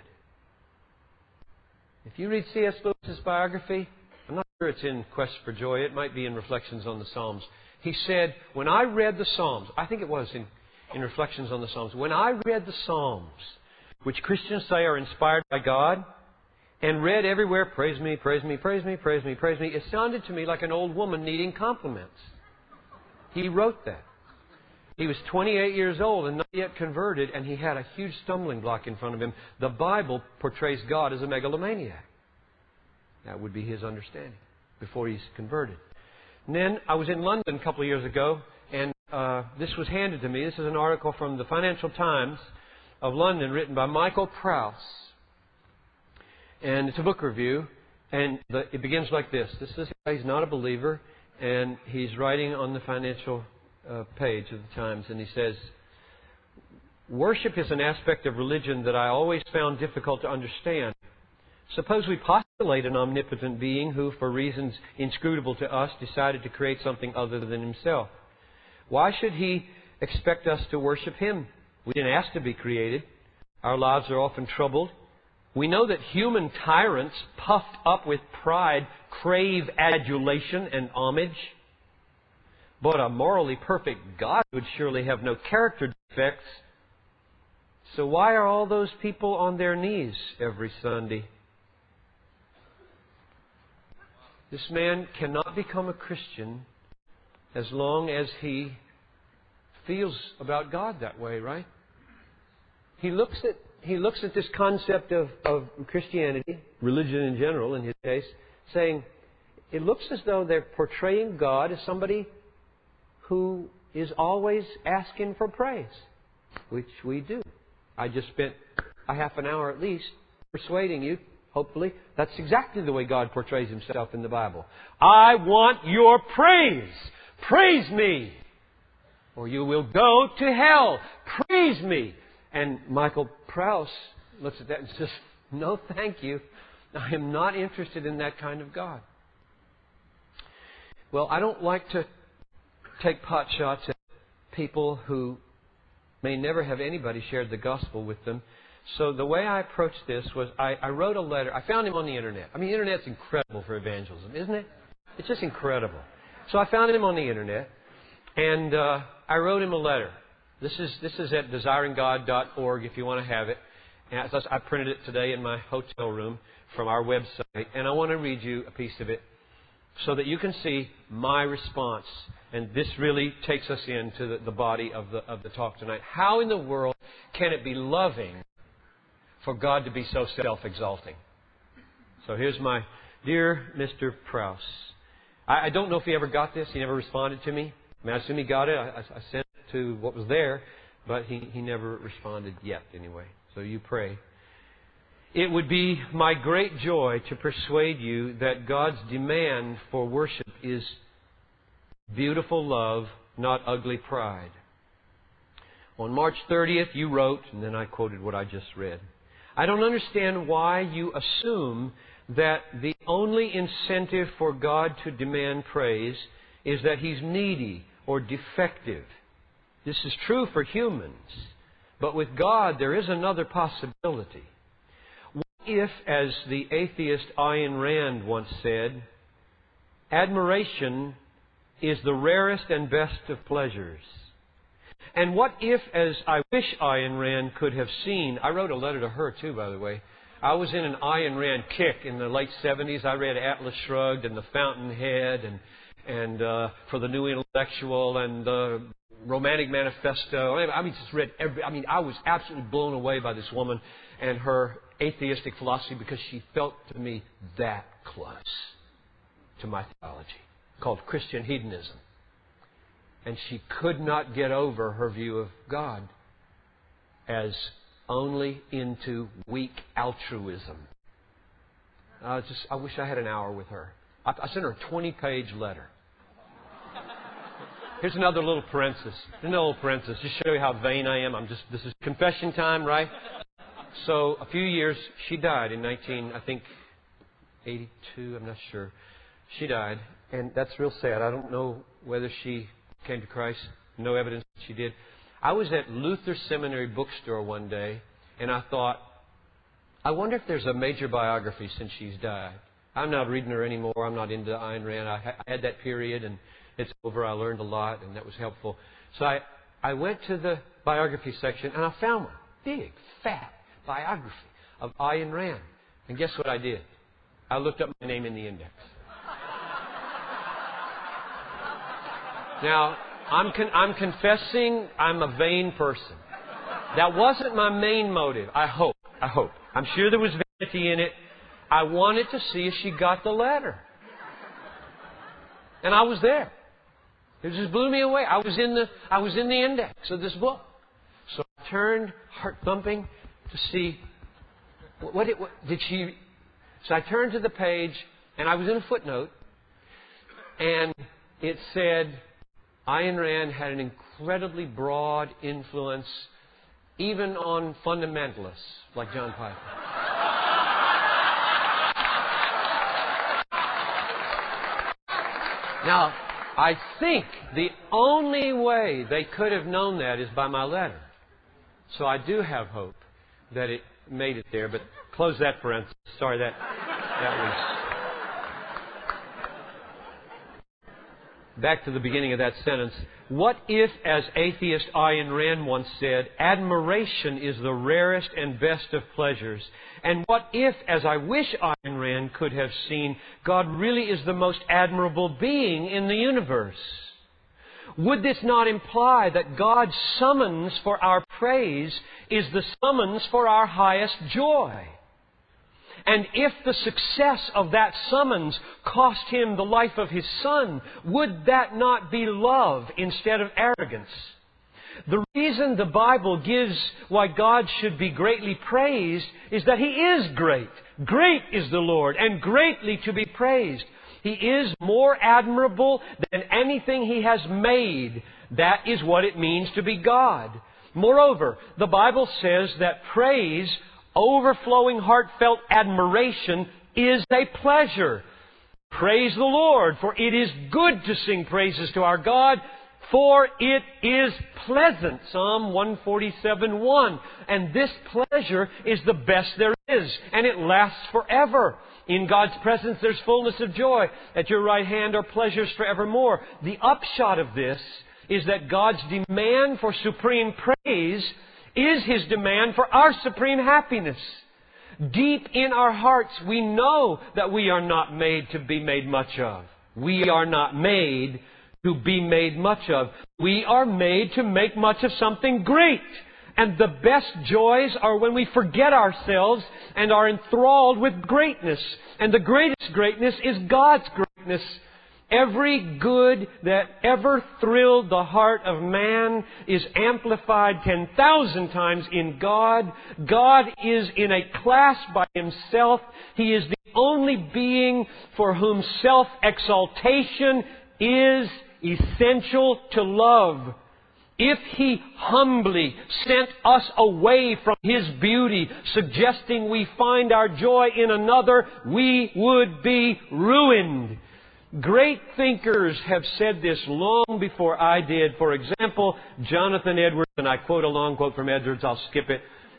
If you read C.S. Lewis's biography, I'm not sure it's in Quest for Joy. It might be in Reflections on the Psalms. He said, when I read the Psalms, I think it was in Reflections on the Psalms, when I read the Psalms, which Christians say are inspired by God, and read everywhere, praise me, praise me, praise me, praise me, praise me, it sounded to me like an old woman needing compliments. He wrote that. He was 28 years old and not yet converted, and he had a huge stumbling block in front of him. The Bible portrays God as a megalomaniac. That would be his understanding before he's converted. And then I was in London a couple of years ago, and this was handed to me. This is an article from the Financial Times of London written by Michael Prowse. And it's a book review, and it begins like this. He's not a believer, and he's writing on the financial page of the Times, and he says, worship is an aspect of religion that I always found difficult to understand. Suppose we postulate an omnipotent being who, for reasons inscrutable to us, decided to create something other than himself. Why should he expect us to worship him? We didn't ask to be created. Our lives are often troubled. We know that human tyrants, puffed up with pride, crave adulation and homage. But a morally perfect God would surely have no character defects. So why are all those people on their knees every Sunday? This man cannot become a Christian as long as he feels about God that way, right? He looks at this concept of Christianity, religion in general in his case, saying, it looks as though they're portraying God as somebody who is always asking for praise, which we do. I just spent a half an hour at least persuading you, hopefully, that's exactly the way God portrays himself in the Bible. I want your praise. Praise me, or you will go to hell. Praise me. And Michael Prowse looks at that and says, no, thank you. I am not interested in that kind of God. Well, I don't like to take pot shots at people who may never have anybody shared the gospel with them. So the way I approached this was I wrote a letter. I found him on the Internet. I mean, the Internet's incredible for evangelism, isn't it? It's just incredible. So I found him on the Internet, and I wrote him a letter. This is at desiringgod.org if you want to have it. And I printed it today in my hotel room from our website, and I want to read you a piece of it so that you can see my response. And this really takes us into the body of the talk tonight. How in the world can it be loving for God to be so self-exalting? So here's my dear Mr. Prowse. I don't know if he ever got this. He never responded to me. I mean, I assume he got it. I sent it to what was there, but he never responded yet anyway. So you pray. It would be my great joy to persuade you that God's demand for worship is beautiful love, not ugly pride. On March 30th, you wrote, and then I quoted what I just read, I don't understand why you assume that the only incentive for God to demand praise is that He's needy or defective. This is true for humans, but with God there is another possibility. What if, as the atheist Ayn Rand once said, admiration is the rarest and best of pleasures? And what if, as I wish Ayn Rand could have seen, I wrote a letter to her too, by the way. I was in an Ayn Rand kick in the late 70s. I read Atlas Shrugged and The Fountainhead and For the New Intellectual and the Romantic Manifesto. I mean, just read I was absolutely blown away by this woman and her atheistic philosophy because she felt to me that close to my theology, called Christian hedonism. And she could not get over her view of God as only into weak altruism. I wish I had an hour with her. I sent her a 20-page letter. Here's another little parenthesis. Just show you how vain I am. This is confession time, right? So a few years, she died in 1982. I'm not sure. She died, and that's real sad. I don't know whether she came to Christ. No evidence that she did. I was at Luther Seminary bookstore one day, and I thought, I wonder if there's a major biography since she's died. I'm not reading her anymore. I'm not into Ayn Rand. I had that period, and it's over. I learned a lot, and that was helpful. So I went to the biography section, and I found one. Big, fat biography of Ayn Rand. And guess what I did? I looked up my name in the index. Now, I'm confessing I'm a vain person. That wasn't my main motive. I hope. I'm sure there was vanity in it. I wanted to see if she got the letter. And I was there. It just blew me away. I was in the index of this book. So I turned, heart thumping, to see what did she. So I turned to the page, and I was in a footnote, and it said Ayn Rand had an incredibly broad influence, even on fundamentalists like John Piper. Now, I think the only way they could have known that is by my letter. So I do have hope that it made it there, but close that parenthesis. Sorry, that was... Back to the beginning of that sentence. What if, as atheist Ayn Rand once said, admiration is the rarest and best of pleasures? And what if, as I wish Ayn Rand could have seen, God really is the most admirable being in the universe? Would this not imply that God's summons for our praise is the summons for our highest joy? And if the success of that summons cost Him the life of His Son, would that not be love instead of arrogance? The reason the Bible gives why God should be greatly praised is that He is great. Great is the Lord, and greatly to be praised. He is more admirable than anything He has made. That is what it means to be God. Moreover, the Bible says that praise, overflowing heartfelt admiration, is a pleasure. Praise the Lord, for it is good to sing praises to our God, for it is pleasant. Psalm 147:1. And this pleasure is the best there is, and it lasts forever. In God's presence there's fullness of joy. At your right hand are pleasures forevermore. The upshot of this is that God's demand for supreme praise is His demand for our supreme happiness. Deep in our hearts, we know that we are not made to be made much of. We are not made to be made much of. We are made to make much of something great. And the best joys are when we forget ourselves and are enthralled with greatness. And the greatest greatness is God's greatness. Every good that ever thrilled the heart of man is amplified 10,000 times in God. God is in a class by Himself. He is the only being for whom self-exaltation is essential to love. If He humbly sent us away from His beauty, suggesting we find our joy in another, we would be ruined. Great thinkers have said this long before I did. For example, Jonathan Edwards, and I quote a long quote from Edwards, I'll skip it.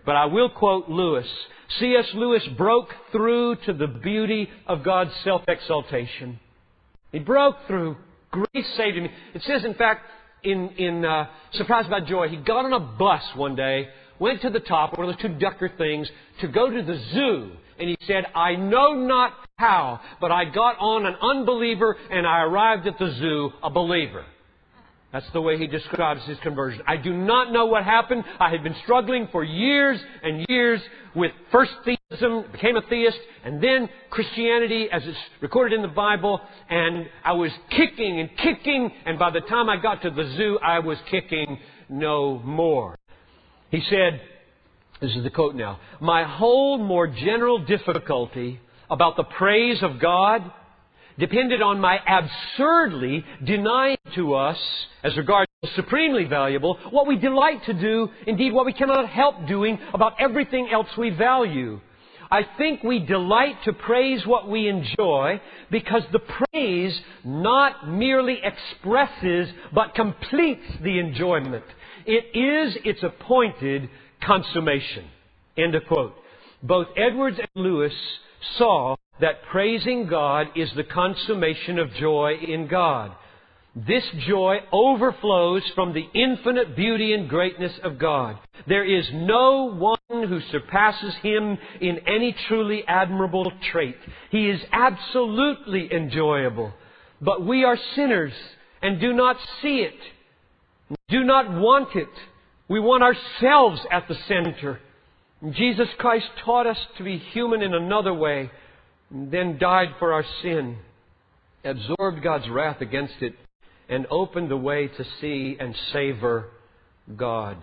But I will quote Lewis. C.S. Lewis broke through to the beauty of God's self-exaltation. He broke through. Grace saved him. It says, in fact, in Surprised by Joy, he got on a bus one day, went to the top, one of those two ducker things, to go to the zoo. And he said, I know not how, but I got on an unbeliever and I arrived at the zoo a believer. That's the way he describes his conversion. I do not know what happened. I had been struggling for years and years with first theism, became a theist, and then Christianity as it's recorded in the Bible, and I was kicking, and by the time I got to the zoo, I was kicking no more. He said, this is the quote now, my whole more general difficulty about the praise of God depended on my absurdly denying to us, as regards the supremely valuable, what we delight to do, indeed what we cannot help doing about everything else we value. I think we delight to praise what we enjoy because the praise not merely expresses but completes the enjoyment. It is its appointed consummation. End of quote. Both Edwards and Lewis saw that praising God is the consummation of joy in God. This joy overflows from the infinite beauty and greatness of God. There is no one who surpasses Him in any truly admirable trait. He is absolutely enjoyable. But we are sinners and do not see it, do not want it. We want ourselves at the center. Jesus Christ taught us to be human in another way, and then died for our sin, absorbed God's wrath against it, and opened the way to see and savor God.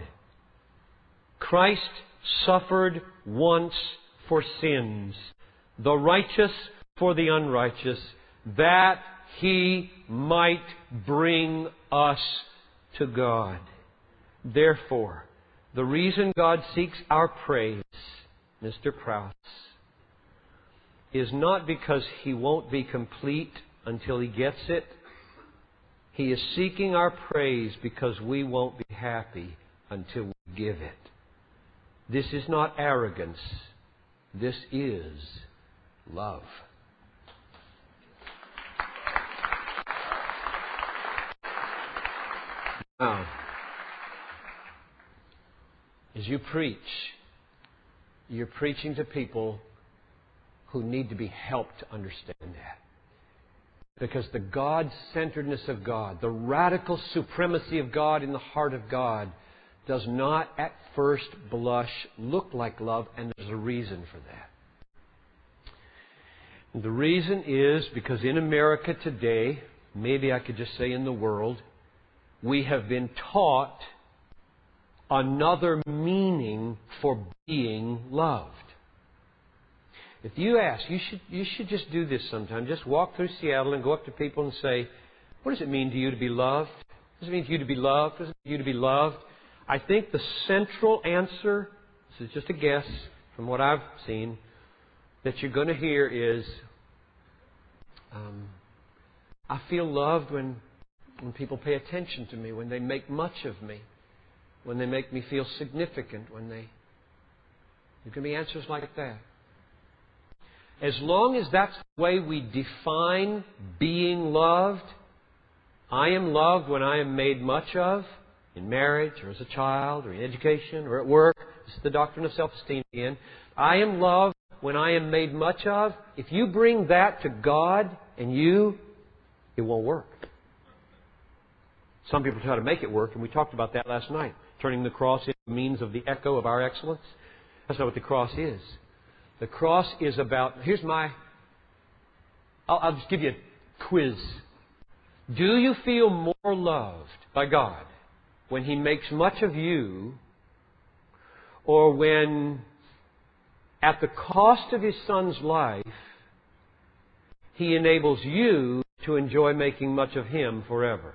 Christ suffered once for sins, the righteous for the unrighteous, that He might bring us to God. Therefore, the reason God seeks our praise, Mr. Prowse, is not because He won't be complete until He gets it. He is seeking our praise because we won't be happy until we give it. This is not arrogance. This is love. Now, as you preach, you're preaching to people who need to be helped to understand that. Because the God-centeredness of God, the radical supremacy of God in the heart of God, does not at first blush look like love, and there's a reason for that. And the reason is because in America today, maybe I could just say in the world, we have been taught another meaning for being loved. If you ask, you should just do this sometime. Just walk through Seattle and go up to people and say, what does it mean to you to be loved? What does it mean to you to be loved? What does it mean to you to be loved? I think the central answer, this is just a guess from what I've seen, that you're going to hear is, I feel loved when people pay attention to me, when they make much of me, when they make me feel significant, there can be answers like that. As long as that's the way we define being loved, I am loved when I am made much of, in marriage, or as a child, or in education, or at work. This is the doctrine of self-esteem again. I am loved when I am made much of. If you bring that to God and you, it won't work. Some people try to make it work, and we talked about that last night. Turning the cross into a means of the echo of our excellence. That's not what the cross is. The cross is about... I'll just give you a quiz. Do you feel more loved by God when He makes much of you, or when, at the cost of His Son's life, He enables you to enjoy making much of Him forever?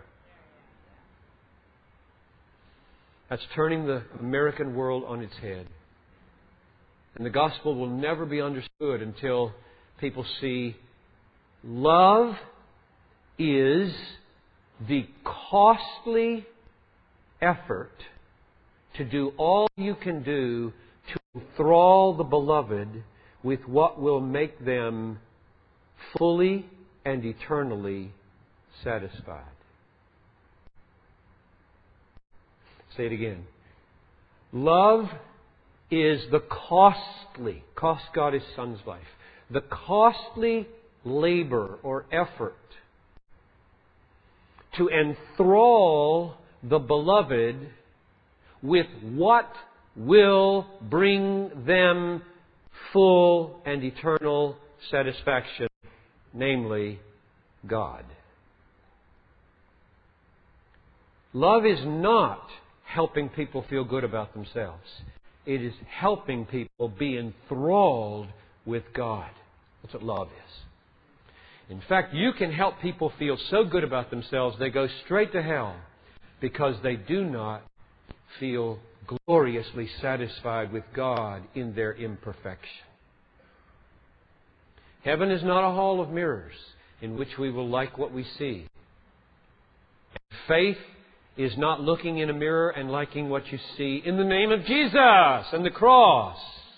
That's turning the American world on its head. And the gospel will never be understood until people see love is the costly effort to do all you can do to enthrall the beloved with what will make them fully and eternally satisfied. Say it again. Love is the costly, cost God His Son's life, the costly labor or effort to enthrall the beloved with what will bring them full and eternal satisfaction, namely God. Love is not helping people feel good about themselves. It is helping people be enthralled with God. That's what love is. In fact, you can help people feel so good about themselves they go straight to hell because they do not feel gloriously satisfied with God in their imperfection. Heaven is not a hall of mirrors in which we will like what we see. Faith is not looking in a mirror and liking what you see in the name of Jesus and the cross.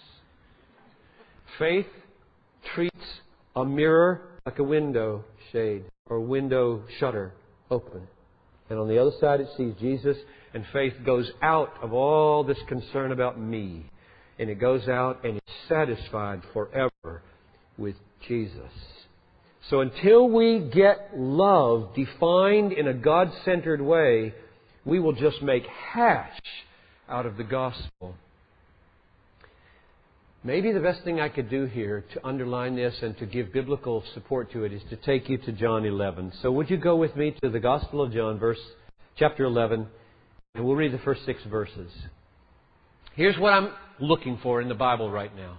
Faith treats a mirror like a window shade or window shutter open. And on the other side it sees Jesus, and faith goes out of all this concern about me. And it goes out and is satisfied forever with Jesus. So until we get love defined in a God-centered way, we will just make hash out of the gospel. Maybe the best thing I could do here to underline this and to give biblical support to it is to take you to John 11. So would you go with me to the Gospel of John, chapter 11, and we'll read the first 6 verses. Here's what I'm looking for in the Bible right now.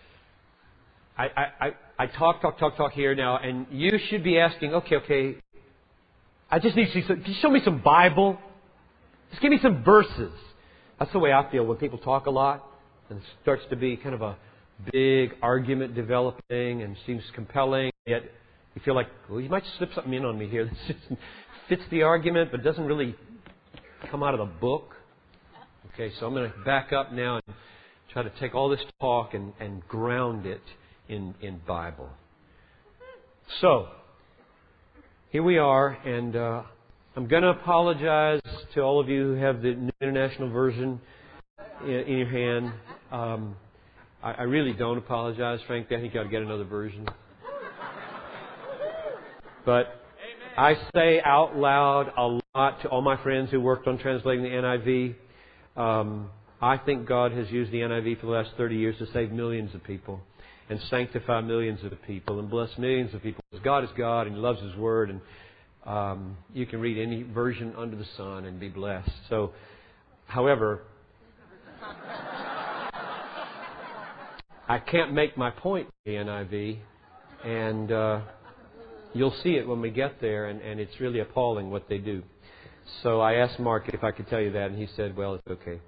I talk here now, and you should be asking, okay, I just need to see can you show me some Bible? Just give me some verses. That's the way I feel when people talk a lot and it starts to be kind of a big argument developing and seems compelling, yet you feel like, well, you might slip something in on me here that just fits the argument but doesn't really come out of the book. Okay, so I'm going to back up now and try to take all this talk and ground it in Bible. So, here we are, and I'm going to apologize to all of you who have the New International Version in your hand. I really don't apologize, frankly. I think you ought to get another version. But I say out loud a lot to all my friends who worked on translating the NIV. I think God has used the NIV for the last 30 years to save millions of people and sanctify millions of people and bless millions of people. Because God is God and He loves His Word, and you can read any version under the sun and be blessed. So, however, I can't make my point in the NIV, and you'll see it when we get there, and it's really appalling what they do. So I asked Mark if I could tell you that, and he said, well, it's okay.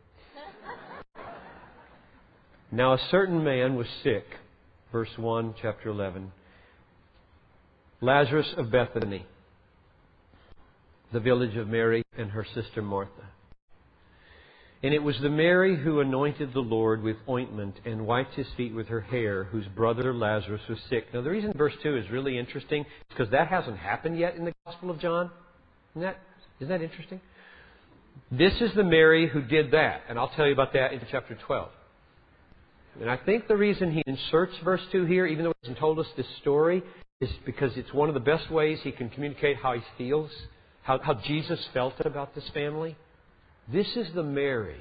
Now a certain man was sick, verse 1, chapter 11. Lazarus of Bethany, the village of Mary and her sister Martha. And it was the Mary who anointed the Lord with ointment and wiped His feet with her hair, whose brother Lazarus was sick. Now the reason verse 2 is really interesting is because that hasn't happened yet in the Gospel of John. Isn't that interesting? This is the Mary who did that. And I'll tell you about that in chapter 12. And I think the reason he inserts verse 2 here, even though he hasn't told us this story, is because it's one of the best ways he can communicate how he feels, how Jesus felt about this family. This is the Mary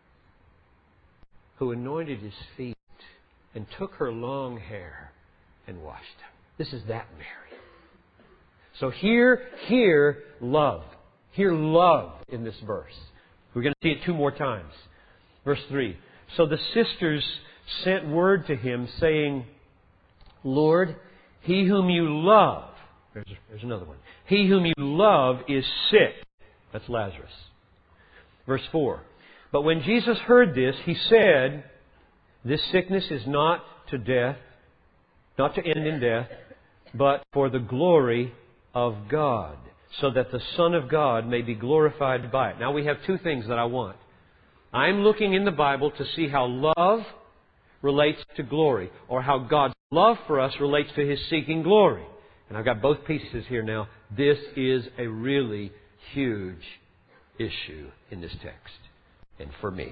who anointed His feet and took her long hair and washed them. This is that Mary. So hear love. Hear love in this verse. We're going to see it 2 more times. Verse 3. So the sisters sent word to Him saying, Lord, he whom you love, there's another one. He whom you love is sick. That's Lazarus. Verse 4. But when Jesus heard this, He said, this sickness is not to death, not to end in death, but for the glory of God, so that the Son of God may be glorified by it. Now we have 2 things that I want. I'm looking in the Bible to see how love relates to glory, or how God's love for us relates to His seeking glory. And I've got both pieces here now. This is a really huge issue in this text, and for me.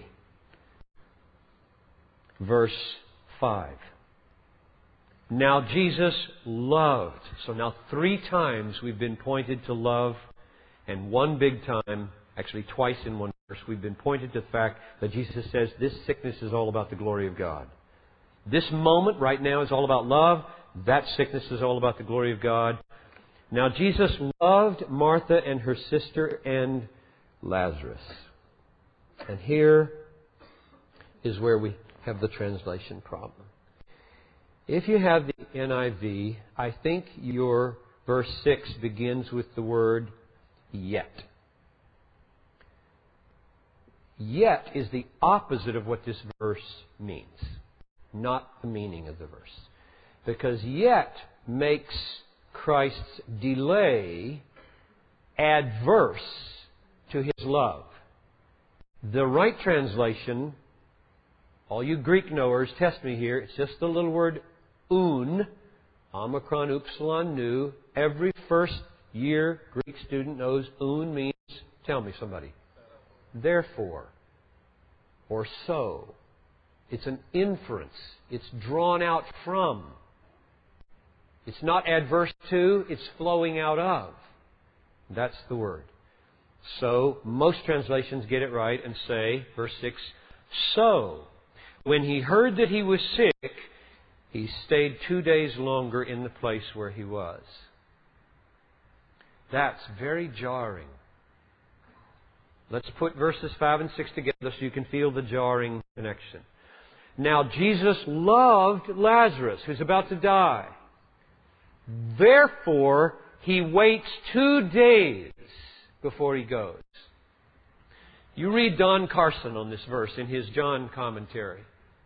Verse 5. Now Jesus loved. So now 3 times we've been pointed to love, and one big time, actually twice in one verse, we've been pointed to the fact that Jesus says this sickness is all about the glory of God. This moment right now is all about love. That sickness is all about the glory of God. Now Jesus loved Martha and her sister and Lazarus. And here is where we have the translation problem. If you have the NIV, I think your verse 6 begins with the word yet. Yet is the opposite of what this verse means, not the meaning of the verse. Because yet makes Christ's delay adverse to His love. The right translation, all you Greek knowers, test me here, it's just the little word un, omicron, upsilon, nu. Every first year Greek student knows un means, tell me somebody, therefore, or so. It's an inference. It's drawn out from. It's not adverse to, it's flowing out of. That's the word. So, most translations get it right and say, verse 6, so, when he heard that he was sick, he stayed 2 days longer in the place where he was. That's very jarring. Let's put verses 5 and 6 together so you can feel the jarring connection. Now, Jesus loved Lazarus, who's about to die. Therefore, He waits 2 days before He goes. You read Don Carson on this verse in his John commentary.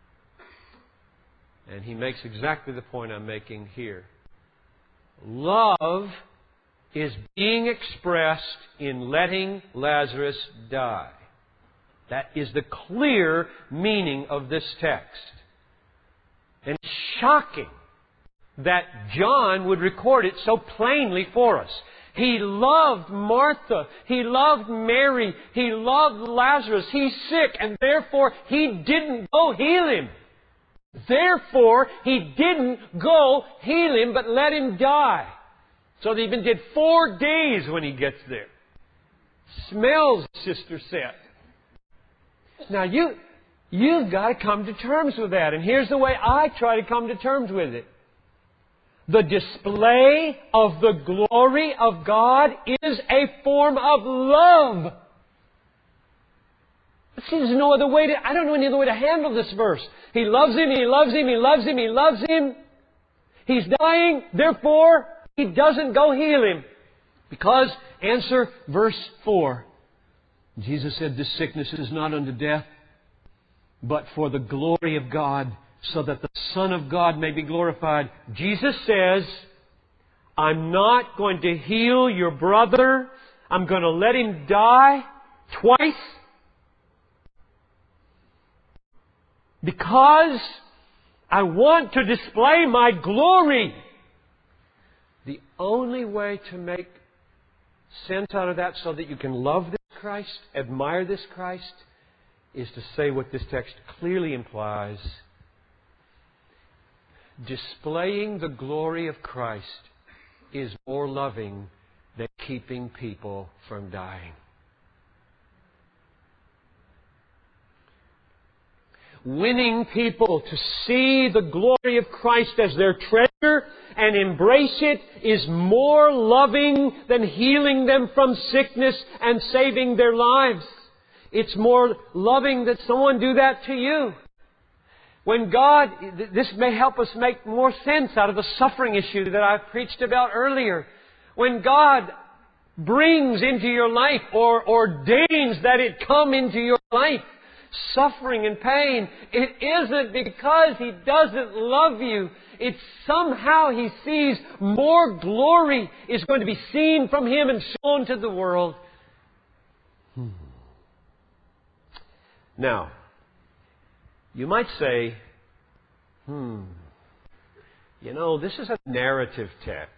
And he makes exactly the point I'm making here. Love is being expressed in letting Lazarus die. That is the clear meaning of this text. And it's shocking that John would record it so plainly for us. He loved Martha. He loved Mary. He loved Lazarus. He's sick, and therefore He didn't go heal him. Therefore, He didn't go heal him, but let him die. So they even did 4 days when He gets there. Smells, Sister said. Now, you've got to come to terms with that. And here's the way I try to come to terms with it. The display of the glory of God is a form of love. See, there's no other way I don't know any other way to handle this verse. He loves him, He loves him, He loves him, He loves him. He's dying, therefore, He doesn't go heal him. Because, answer verse 4. Jesus said, this sickness is not unto death, but for the glory of God, so that the Son of God may be glorified. Jesus says, I'm not going to heal your brother. I'm going to let him die twice. Because I want to display my glory. The only way to make sense out of that so that you can love this Christ, admire this Christ, is to say what this text clearly implies. Displaying the glory of Christ is more loving than keeping people from dying. Winning people to see the glory of Christ as their treasure and embrace it is more loving than healing them from sickness and saving their lives. It's more loving that someone do that to you. When God, this may help us make more sense out of the suffering issue that I preached about earlier. When God brings into your life or ordains that it come into your life, suffering and pain, it isn't because He doesn't love you. It's somehow He sees more glory is going to be seen from Him and shown to the world. Now, you might say, This is a narrative text.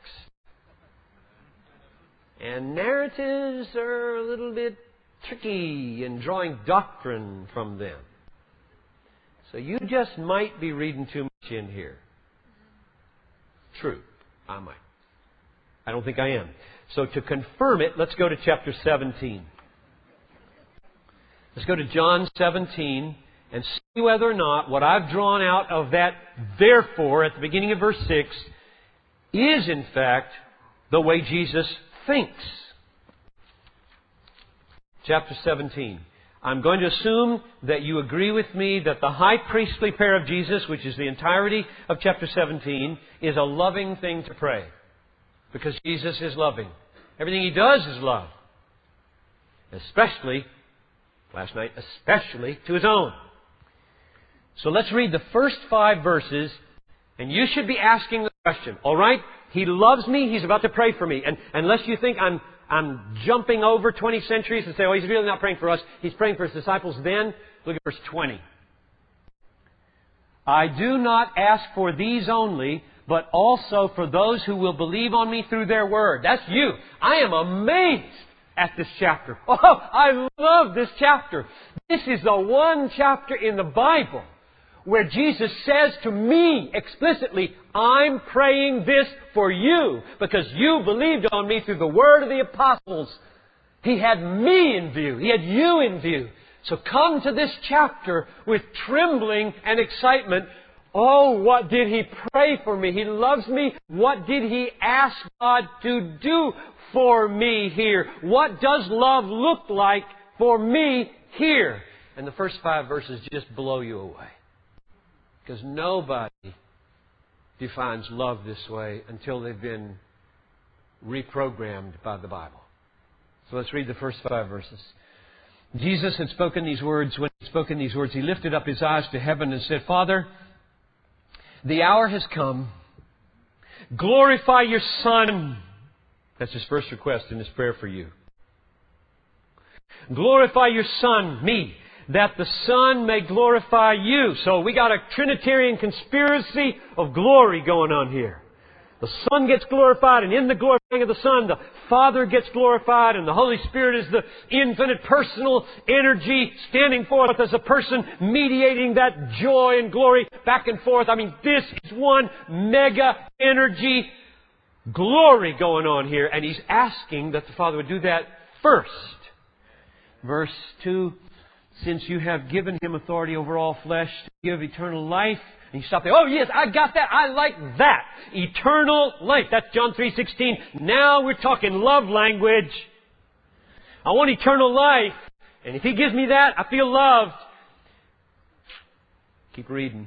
And narratives are a little bit tricky in drawing doctrine from them. So you just might be reading too much in here. True, I might. I don't think I am. So to confirm it, let's go to chapter 17. Let's go to John 17 and see whether or not what I've drawn out of that therefore at the beginning of verse 6 is in fact the way Jesus thinks. Chapter 17. I'm going to assume that you agree with me that the high priestly prayer of Jesus, which is the entirety of chapter 17, is a loving thing to pray. Because Jesus is loving. Everything He does is love. Especially, last night, especially to His own. So let's read the first 5 verses, and you should be asking the question, all right? He loves me, He's about to pray for me. And unless you think I'm jumping over 20 centuries and say, oh, He's really not praying for us, He's praying for His disciples, then look at verse 20. I do not ask for these only, but also for those who will believe on me through their word. That's you. I am amazed at this chapter. Oh, I love this chapter. This is the one chapter in the Bible where Jesus says to me explicitly, I'm praying this for you because you believed on me through the word of the apostles. He had me in view. He had you in view. So come to this chapter with trembling and excitement. Oh, what did He pray for me? He loves me. What did He ask God to do for me here? What does love look like for me here? And the first 5 verses just blow you away. Because nobody defines love this way until they've been reprogrammed by the Bible. So let's read the first 5 verses. Jesus had spoken these words. When He had spoken these words, He lifted up His eyes to heaven and said, Father, the hour has come. Glorify Your Son. That's His first request in His prayer for you. Glorify Your Son, me, that the Son may glorify You. So we got a Trinitarian conspiracy of glory going on here. The Son gets glorified, and in the glorifying of the Son, the Father gets glorified, and the Holy Spirit is the infinite personal energy standing forth as a person, mediating that joy and glory back and forth. I mean, this is one mega energy glory going on here, and He's asking that the Father would do that first. Verse 2, since You have given Him authority over all flesh to give eternal life. And you stop there. Oh, yes, I got that. I like that. Eternal life. That's John 3:16. Now we're talking love language. I want eternal life. And if He gives me that, I feel loved. Keep reading.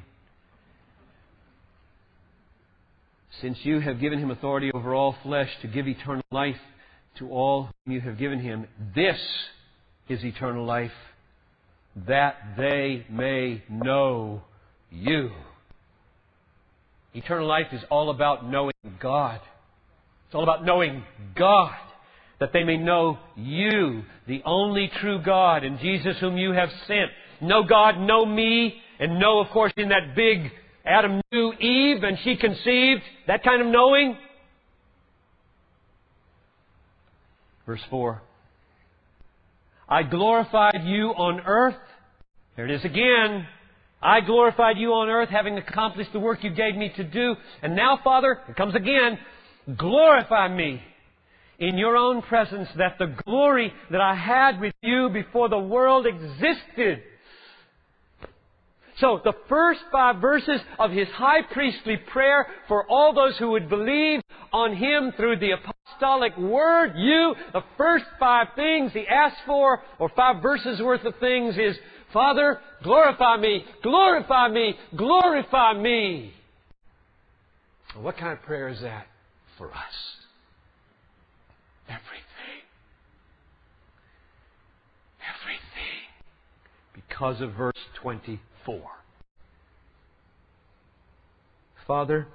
Since You have given Him authority over all flesh to give eternal life to all whom You have given Him, this is eternal life, that they may know You. Eternal life is all about knowing God. It's all about knowing God, that they may know You, the only true God, and Jesus whom You have sent. Know God, know me, and know, of course, in that big Adam knew Eve and she conceived, that kind of knowing. Verse 4. I glorified You on earth. There it is again. I glorified You on earth, having accomplished the work You gave Me to do. And now, Father, it comes again, glorify Me in Your own presence, that the glory that I had with You before the world existed. So, the first 5 verses of His high priestly prayer for all those who would believe on Him through the apostolic word, You, the first 5 things He asked for, or 5 verses worth of things, is, Father, glorify Me, glorify Me, glorify Me. What kind of prayer is that for us? Everything. Everything. Because of verse 24. Father,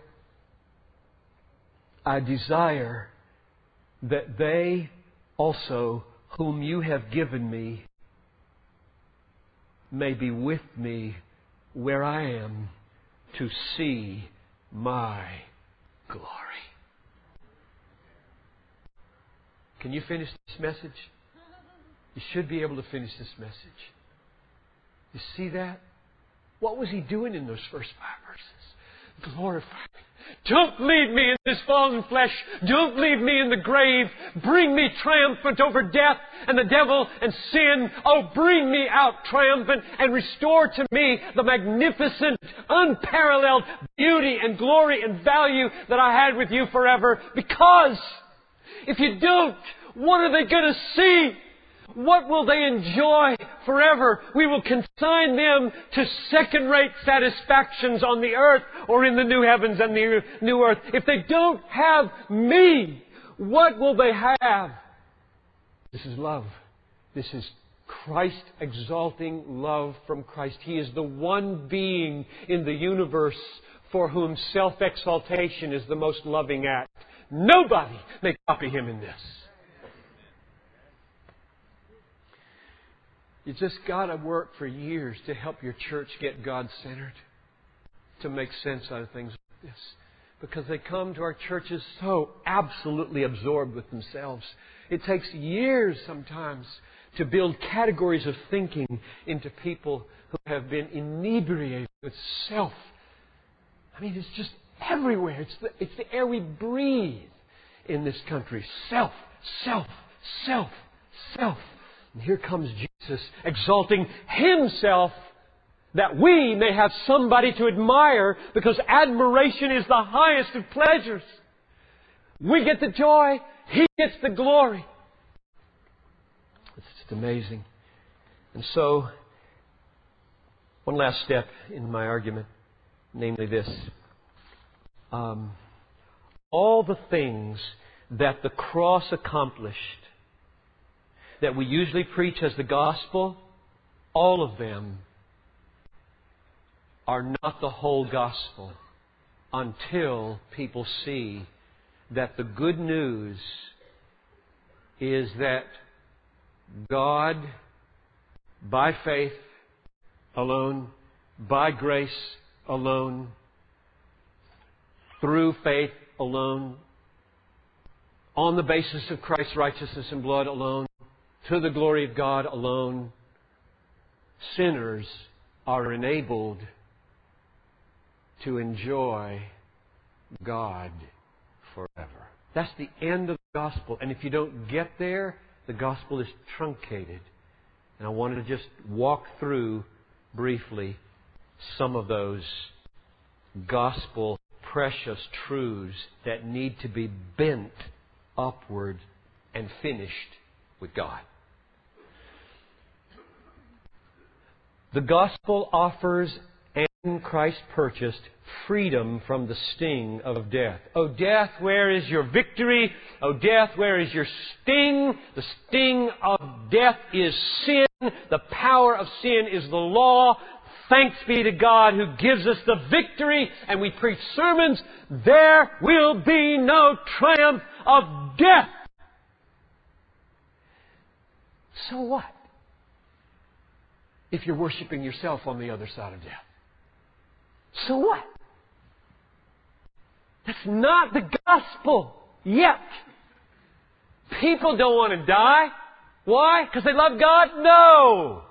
I desire that they also whom You have given Me may be with Me where I am, to see my glory. Can you finish this message? You should be able to finish this message. You see that? What was He doing in those first 5 verses? Glorify me. Don't leave me in this fallen flesh. Don't leave me in the grave. Bring me triumphant over death and the devil and sin. Oh, bring me out triumphant and restore to me the magnificent, unparalleled beauty and glory and value that I had with You forever. Because if you don't, what are they going to see? What will they enjoy forever? We will consign them to second-rate satisfactions on the earth or in the new heavens and the new earth. If they don't have me, what will they have? This is love. This is Christ-exalting love from Christ. He is the one being in the universe for whom self-exaltation is the most loving act. Nobody may copy Him in this. You just got to work for years to help your church get God-centered, to make sense out of things like this. Because they come to our churches so absolutely absorbed with themselves. It takes years sometimes to build categories of thinking into people who have been inebriated with self. I mean, it's just everywhere. It's the air we breathe in this country. Self, self, self, self. And here comes Jesus exalting Himself that we may have somebody to admire, because admiration is the highest of pleasures. We get the joy, He gets the glory. It's just amazing. And so, one last step in my argument, namely this. All the things that the cross accomplished, that we usually preach as the gospel, all of them are not the whole gospel until people see that the good news is that God, by faith alone, by grace alone, through faith alone, on the basis of Christ's righteousness and blood alone, to the glory of God alone, sinners are enabled to enjoy God forever. That's the end of the gospel. And if you don't get there, the gospel is truncated. And I wanted to just walk through briefly some of those gospel precious truths that need to be bent upward and finished with God. The gospel offers, and Christ purchased, freedom from the sting of death. O death, where is your victory? O death, where is your sting? The sting of death is sin. The power of sin is the law. Thanks be to God who gives us the victory, and we preach sermons. There will be no triumph of death. So what if you're worshiping yourself on the other side of death? So what? That's not the gospel yet. People don't want to die. Why? Because they love God? No.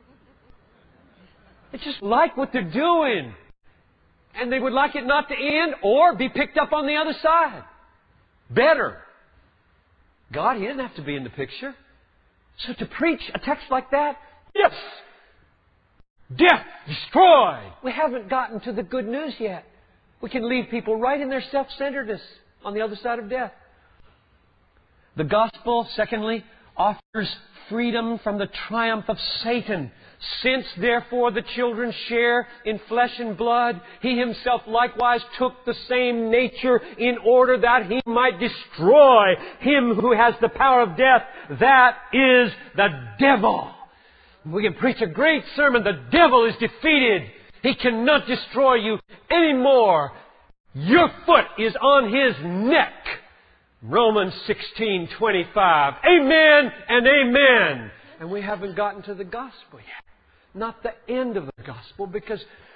They just like what they're doing. And they would like it not to end or be picked up on the other side. Better. God, He didn't have to be in the picture. So to preach a text like that, yes, death destroyed. We haven't gotten to the good news yet. We can leave people right in their self-centeredness on the other side of death. The gospel, secondly, offers freedom from the triumph of Satan. Since, therefore, the children share in flesh and blood, He Himself likewise took the same nature in order that He might destroy him who has the power of death. That is the devil. We can preach a great sermon. The devil is defeated. He cannot destroy you anymore. Your foot is on his neck. Romans 16:25. Amen and amen. And we haven't gotten to the gospel yet. Not the end of the gospel, because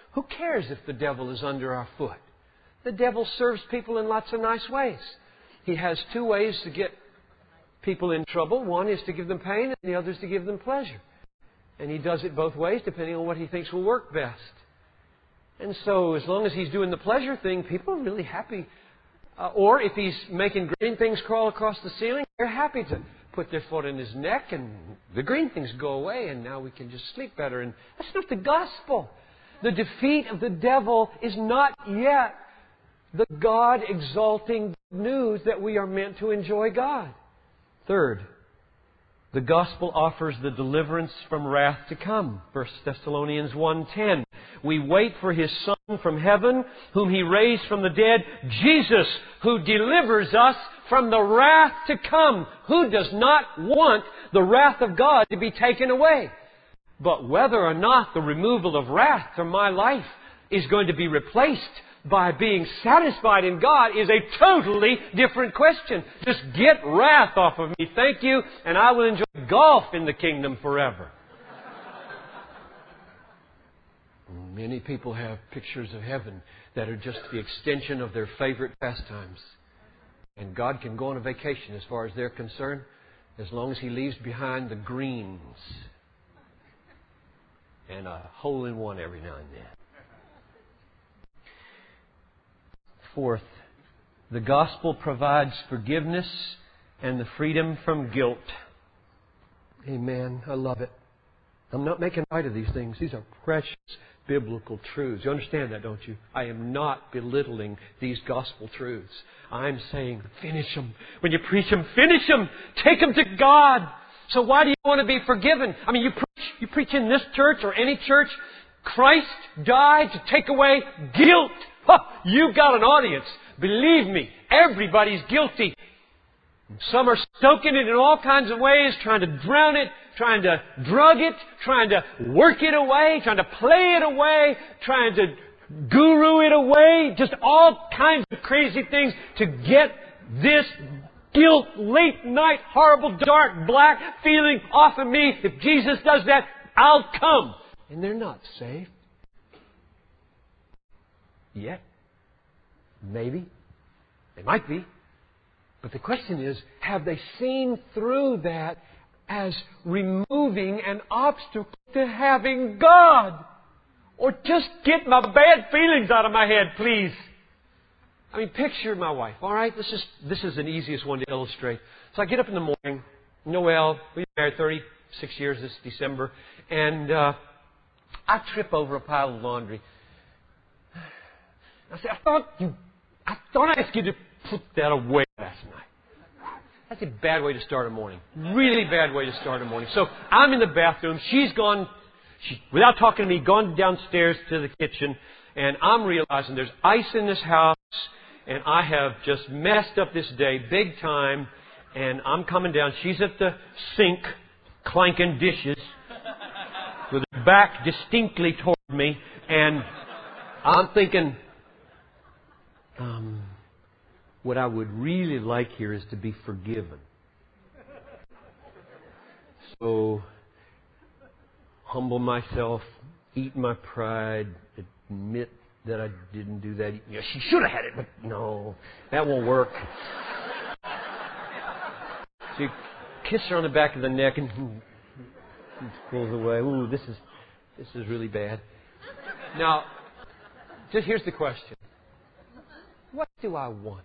Who cares if the devil is under our foot? The devil serves people in lots of nice ways. He has two ways to get people in trouble. One is to give them pain, and the other is to give them pleasure. And he does it both ways, depending on what he thinks will work best. And so, as long as he's doing the pleasure thing, people are really happy. Or if he's making green things crawl across the ceiling, they're happy to put their foot in his neck, and the green things go away, and now we can just sleep better. And that's not the gospel. The defeat of the devil is not yet the God-exalting news that we are meant to enjoy God. Third, the gospel offers the deliverance from wrath to come. 1 Thessalonians 1:10. We wait for His Son from heaven, whom He raised from the dead, Jesus, who delivers us from the wrath to come. Who does not want the wrath of God to be taken away? But whether or not the removal of wrath from my life is going to be replaced by being satisfied in God is a totally different question. Just get wrath off of me, thank you, and I will enjoy golf in the kingdom forever. Many people have pictures of heaven that are just the extension of their favorite pastimes. And God can go on a vacation as far as they're concerned, as long as He leaves behind the greens and a hole-in-one every now and then. Fourth, the gospel provides forgiveness and the freedom from guilt. Amen. I love it. I'm not making light of these things. These are precious biblical truths. You understand that, don't you? I am not belittling these gospel truths. I'm saying, finish them. When you preach them, finish them. Take them to God. So why do you want to be forgiven? I mean, you preach in this church or any church, Christ died to take away guilt. You've got an audience. Believe me, everybody's guilty. Some are stoking it in all kinds of ways, trying to drown it, trying to drug it, trying to work it away, trying to play it away, trying to guru it away, just all kinds of crazy things to get this guilt, late night, horrible, dark, black feeling off of me. If Jesus does that, I'll come. And they're not saved. Yet. Maybe. They might be. But the question is, have they seen through that as removing an obstacle to having God? Or just get my bad feelings out of my head, please. I mean, picture my wife, all right? This is an easiest one to illustrate. So I get up in the morning. Noelle, we've been married 36 years this December. And I trip over a pile of laundry. I said, I thought I asked you to put that away last night. That's a bad way to start a morning. Really bad way to start a morning. So I'm in the bathroom. She's gone, without talking to me, gone downstairs to the kitchen. And I'm realizing there's ice in this house. And I have just messed up this day big time. And I'm coming down. She's at the sink, clanking dishes, with her back distinctly toward me. And I'm thinking, what I would really like here is to be forgiven. So, humble myself, eat my pride, admit that I didn't do that. Yeah, she should have had it, but no, that won't work. So you kiss her on the back of the neck and rolls away. Ooh, this is really bad. Now, just here's the question. What do I want?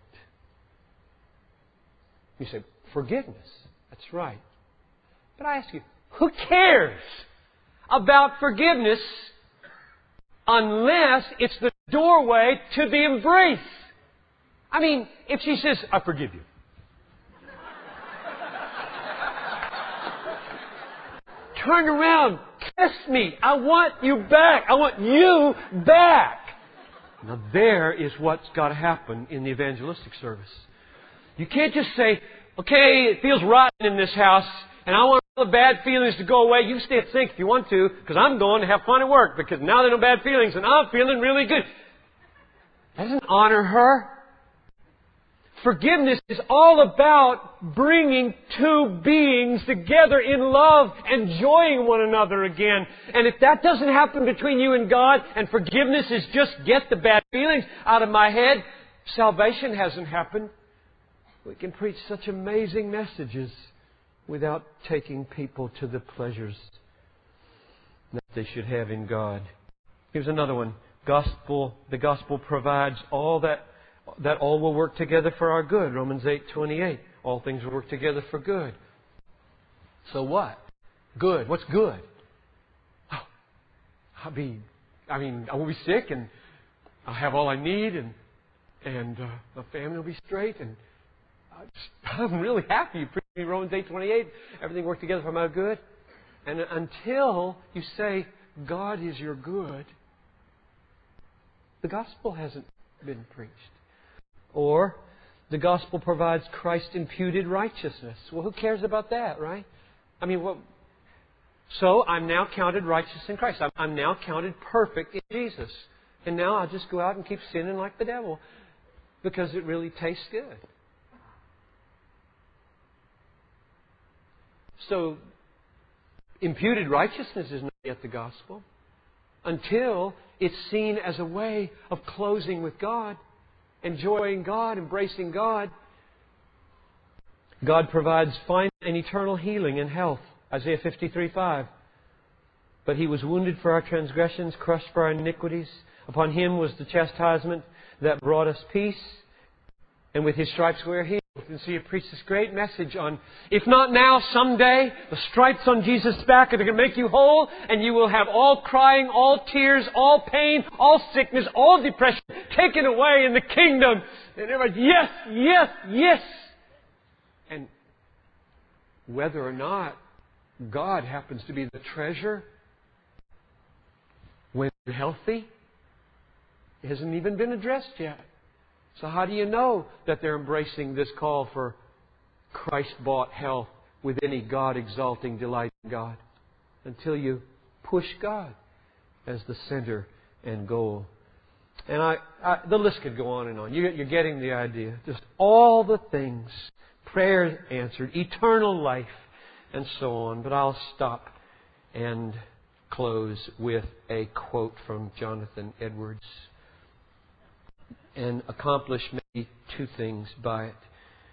You say, forgiveness. That's right. But I ask you, who cares about forgiveness unless it's the doorway to the embrace? I mean, if she says, I forgive you. Turn around, kiss me. I want you back. I want you back. Now there is what's got to happen in the evangelistic service. You can't just say, okay, it feels rotten in this house, and I want all the bad feelings to go away. You can stay at the sink if you want to, because I'm going to have fun at work, because now there are no bad feelings, and I'm feeling really good. That doesn't honor her. Forgiveness is all about bringing two beings together in love, enjoying one another again. And if that doesn't happen between you and God, and forgiveness is just get the bad feelings out of my head, salvation hasn't happened. We can preach such amazing messages without taking people to the pleasures that they should have in God. Here's another one. The gospel provides all that all will work together for our good. Romans 8:28. All things will work together for good. So what? Good. What's good? Oh, I won't be sick, and I'll have all I need, and my family will be straight, and I'm really happy. You preach me Romans 8:28. Everything worked together for my good. And until you say God is your good, the gospel hasn't been preached. Or the gospel provides Christ-imputed righteousness. Well, who cares about that, right? So I'm now counted righteous in Christ. I'm now counted perfect in Jesus. And now I'll just go out and keep sinning like the devil because it really tastes good. So imputed righteousness is not yet the gospel until it's seen as a way of closing with God, enjoying God, embracing God. God provides final and eternal healing and health. Isaiah 53:5. But He was wounded for our transgressions, crushed for our iniquities. Upon Him was the chastisement that brought us peace. And with His stripes we are healed. And so you preach this great message on, if not now, someday, the stripes on Jesus' back are going to make you whole, and you will have all crying, all tears, all pain, all sickness, all depression taken away in the kingdom. And everybody, yes, yes, yes. And whether or not God happens to be the treasure when you're healthy, it hasn't even been addressed yet. So how do you know that they're embracing this call for Christ-bought health with any God-exalting delight in God? Until you push God as the center and goal. And the list could go on and on. You're getting the idea. Just all the things. Prayer answered, eternal life, and so on. But I'll stop and close with a quote from Jonathan Edwards and accomplish maybe two things by it.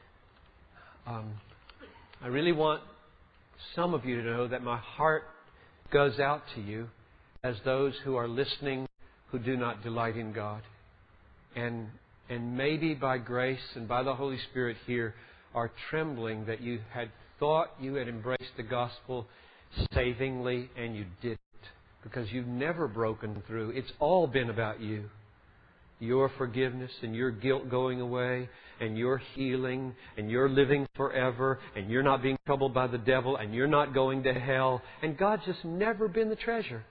I really want some of you to know that my heart goes out to you as those who are listening who do not delight in God. And maybe by grace and by the Holy Spirit here are trembling that you had thought you had embraced the gospel savingly and you didn't. Because you've never broken through. It's all been about you. Your forgiveness and your guilt going away and your healing and your living forever and you're not being troubled by the devil and you're not going to hell and God's just never been the treasure.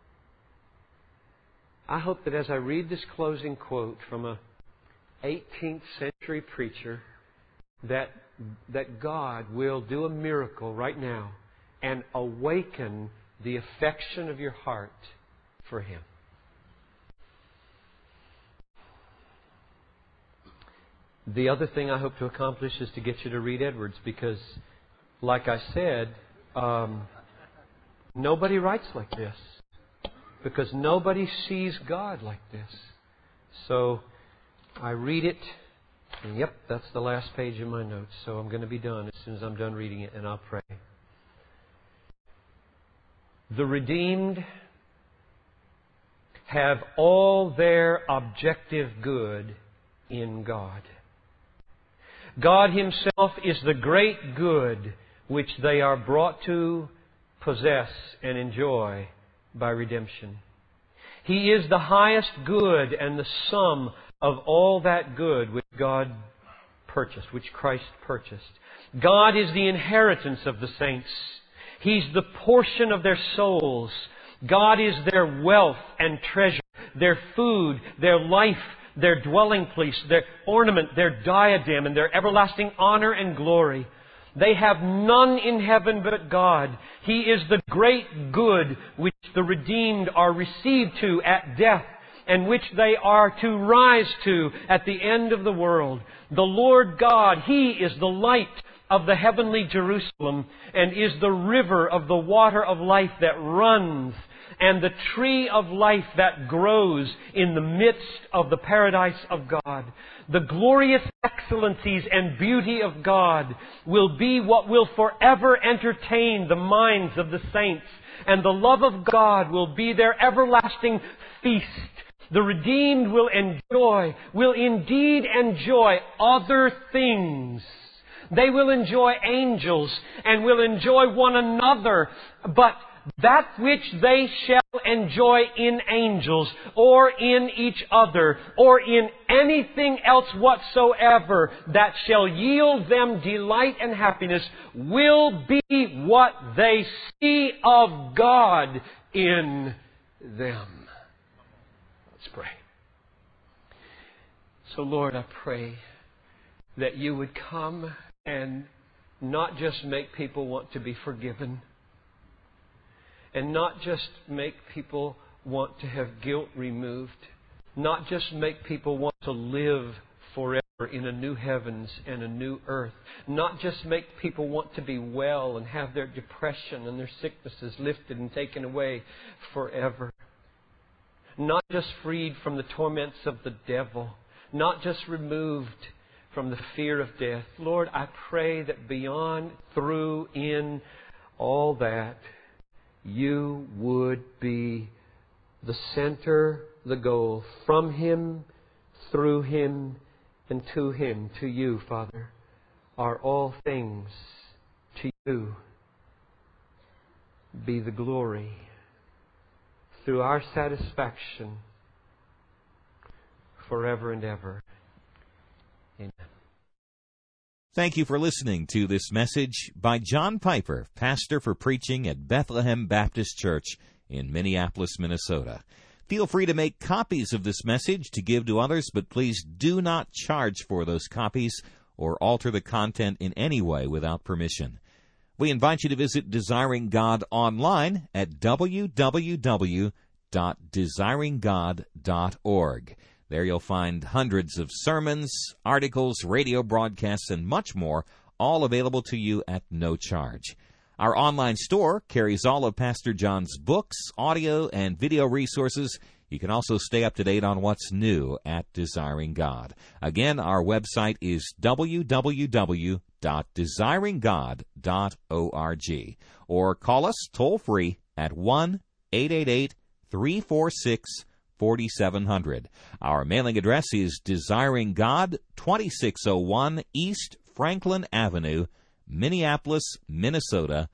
I hope that as I read this closing quote from a 18th century preacher that God will do a miracle right now and awaken the affection of your heart for Him. The other thing I hope to accomplish is to get you to read Edwards because, like I said, nobody writes like this because nobody sees God like this. So I read it, and yep, that's the last page of my notes. So I'm going to be done as soon as I'm done reading it, and I'll pray. The redeemed have all their objective good in God. God Himself is the great good which they are brought to possess and enjoy by redemption. He is the highest good and the sum of all that good which God purchased, which Christ purchased. God is the inheritance of the saints. He's the portion of their souls. God is their wealth and treasure, their food, their life, their dwelling place, their ornament, their diadem, and their everlasting honor and glory. They have none in heaven but God. He is the great good which the redeemed are received to at death and which they are to rise to at the end of the world. The Lord God, He is the light of the heavenly Jerusalem and is the river of the water of life that runs and the tree of life that grows in the midst of the paradise of God. The glorious excellencies and beauty of God will be what will forever entertain the minds of the saints, and the love of God will be their everlasting feast. The redeemed will indeed enjoy other things. They will enjoy angels and will enjoy one another, but that which they shall enjoy in angels or in each other or in anything else whatsoever that shall yield them delight and happiness will be what they see of God in them. Let's pray. So Lord, I pray that You would come and not just make people want to be forgiven, and not just make people want to have guilt removed, not just make people want to live forever in a new heavens and a new earth, not just make people want to be well and have their depression and their sicknesses lifted and taken away forever, not just freed from the torments of the devil, not just removed from the fear of death. Lord, I pray that beyond, through, in all that, You would be the center, the goal. From Him, through Him, and to Him, to You, Father, are all things. To You be the glory through our satisfaction forever and ever. Amen. Thank you for listening to this message by John Piper, pastor for preaching at Bethlehem Baptist Church in Minneapolis, Minnesota. Feel free to make copies of this message to give to others, but please do not charge for those copies or alter the content in any way without permission. We invite you to visit Desiring God online at www.desiringgod.org. There you'll find hundreds of sermons, articles, radio broadcasts, and much more, all available to you at no charge. Our online store carries all of Pastor John's books, audio, and video resources. You can also stay up to date on what's new at Desiring God. Again, our website is www.desiringgod.org. Or call us toll-free at 1-888-346-4700. Our mailing address is Desiring God, 2601 East Franklin Avenue, Minneapolis, Minnesota,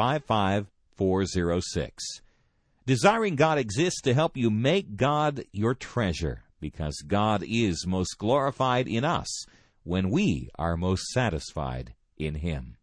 55406. Desiring God exists to help you make God your treasure, because God is most glorified in us when we are most satisfied in Him.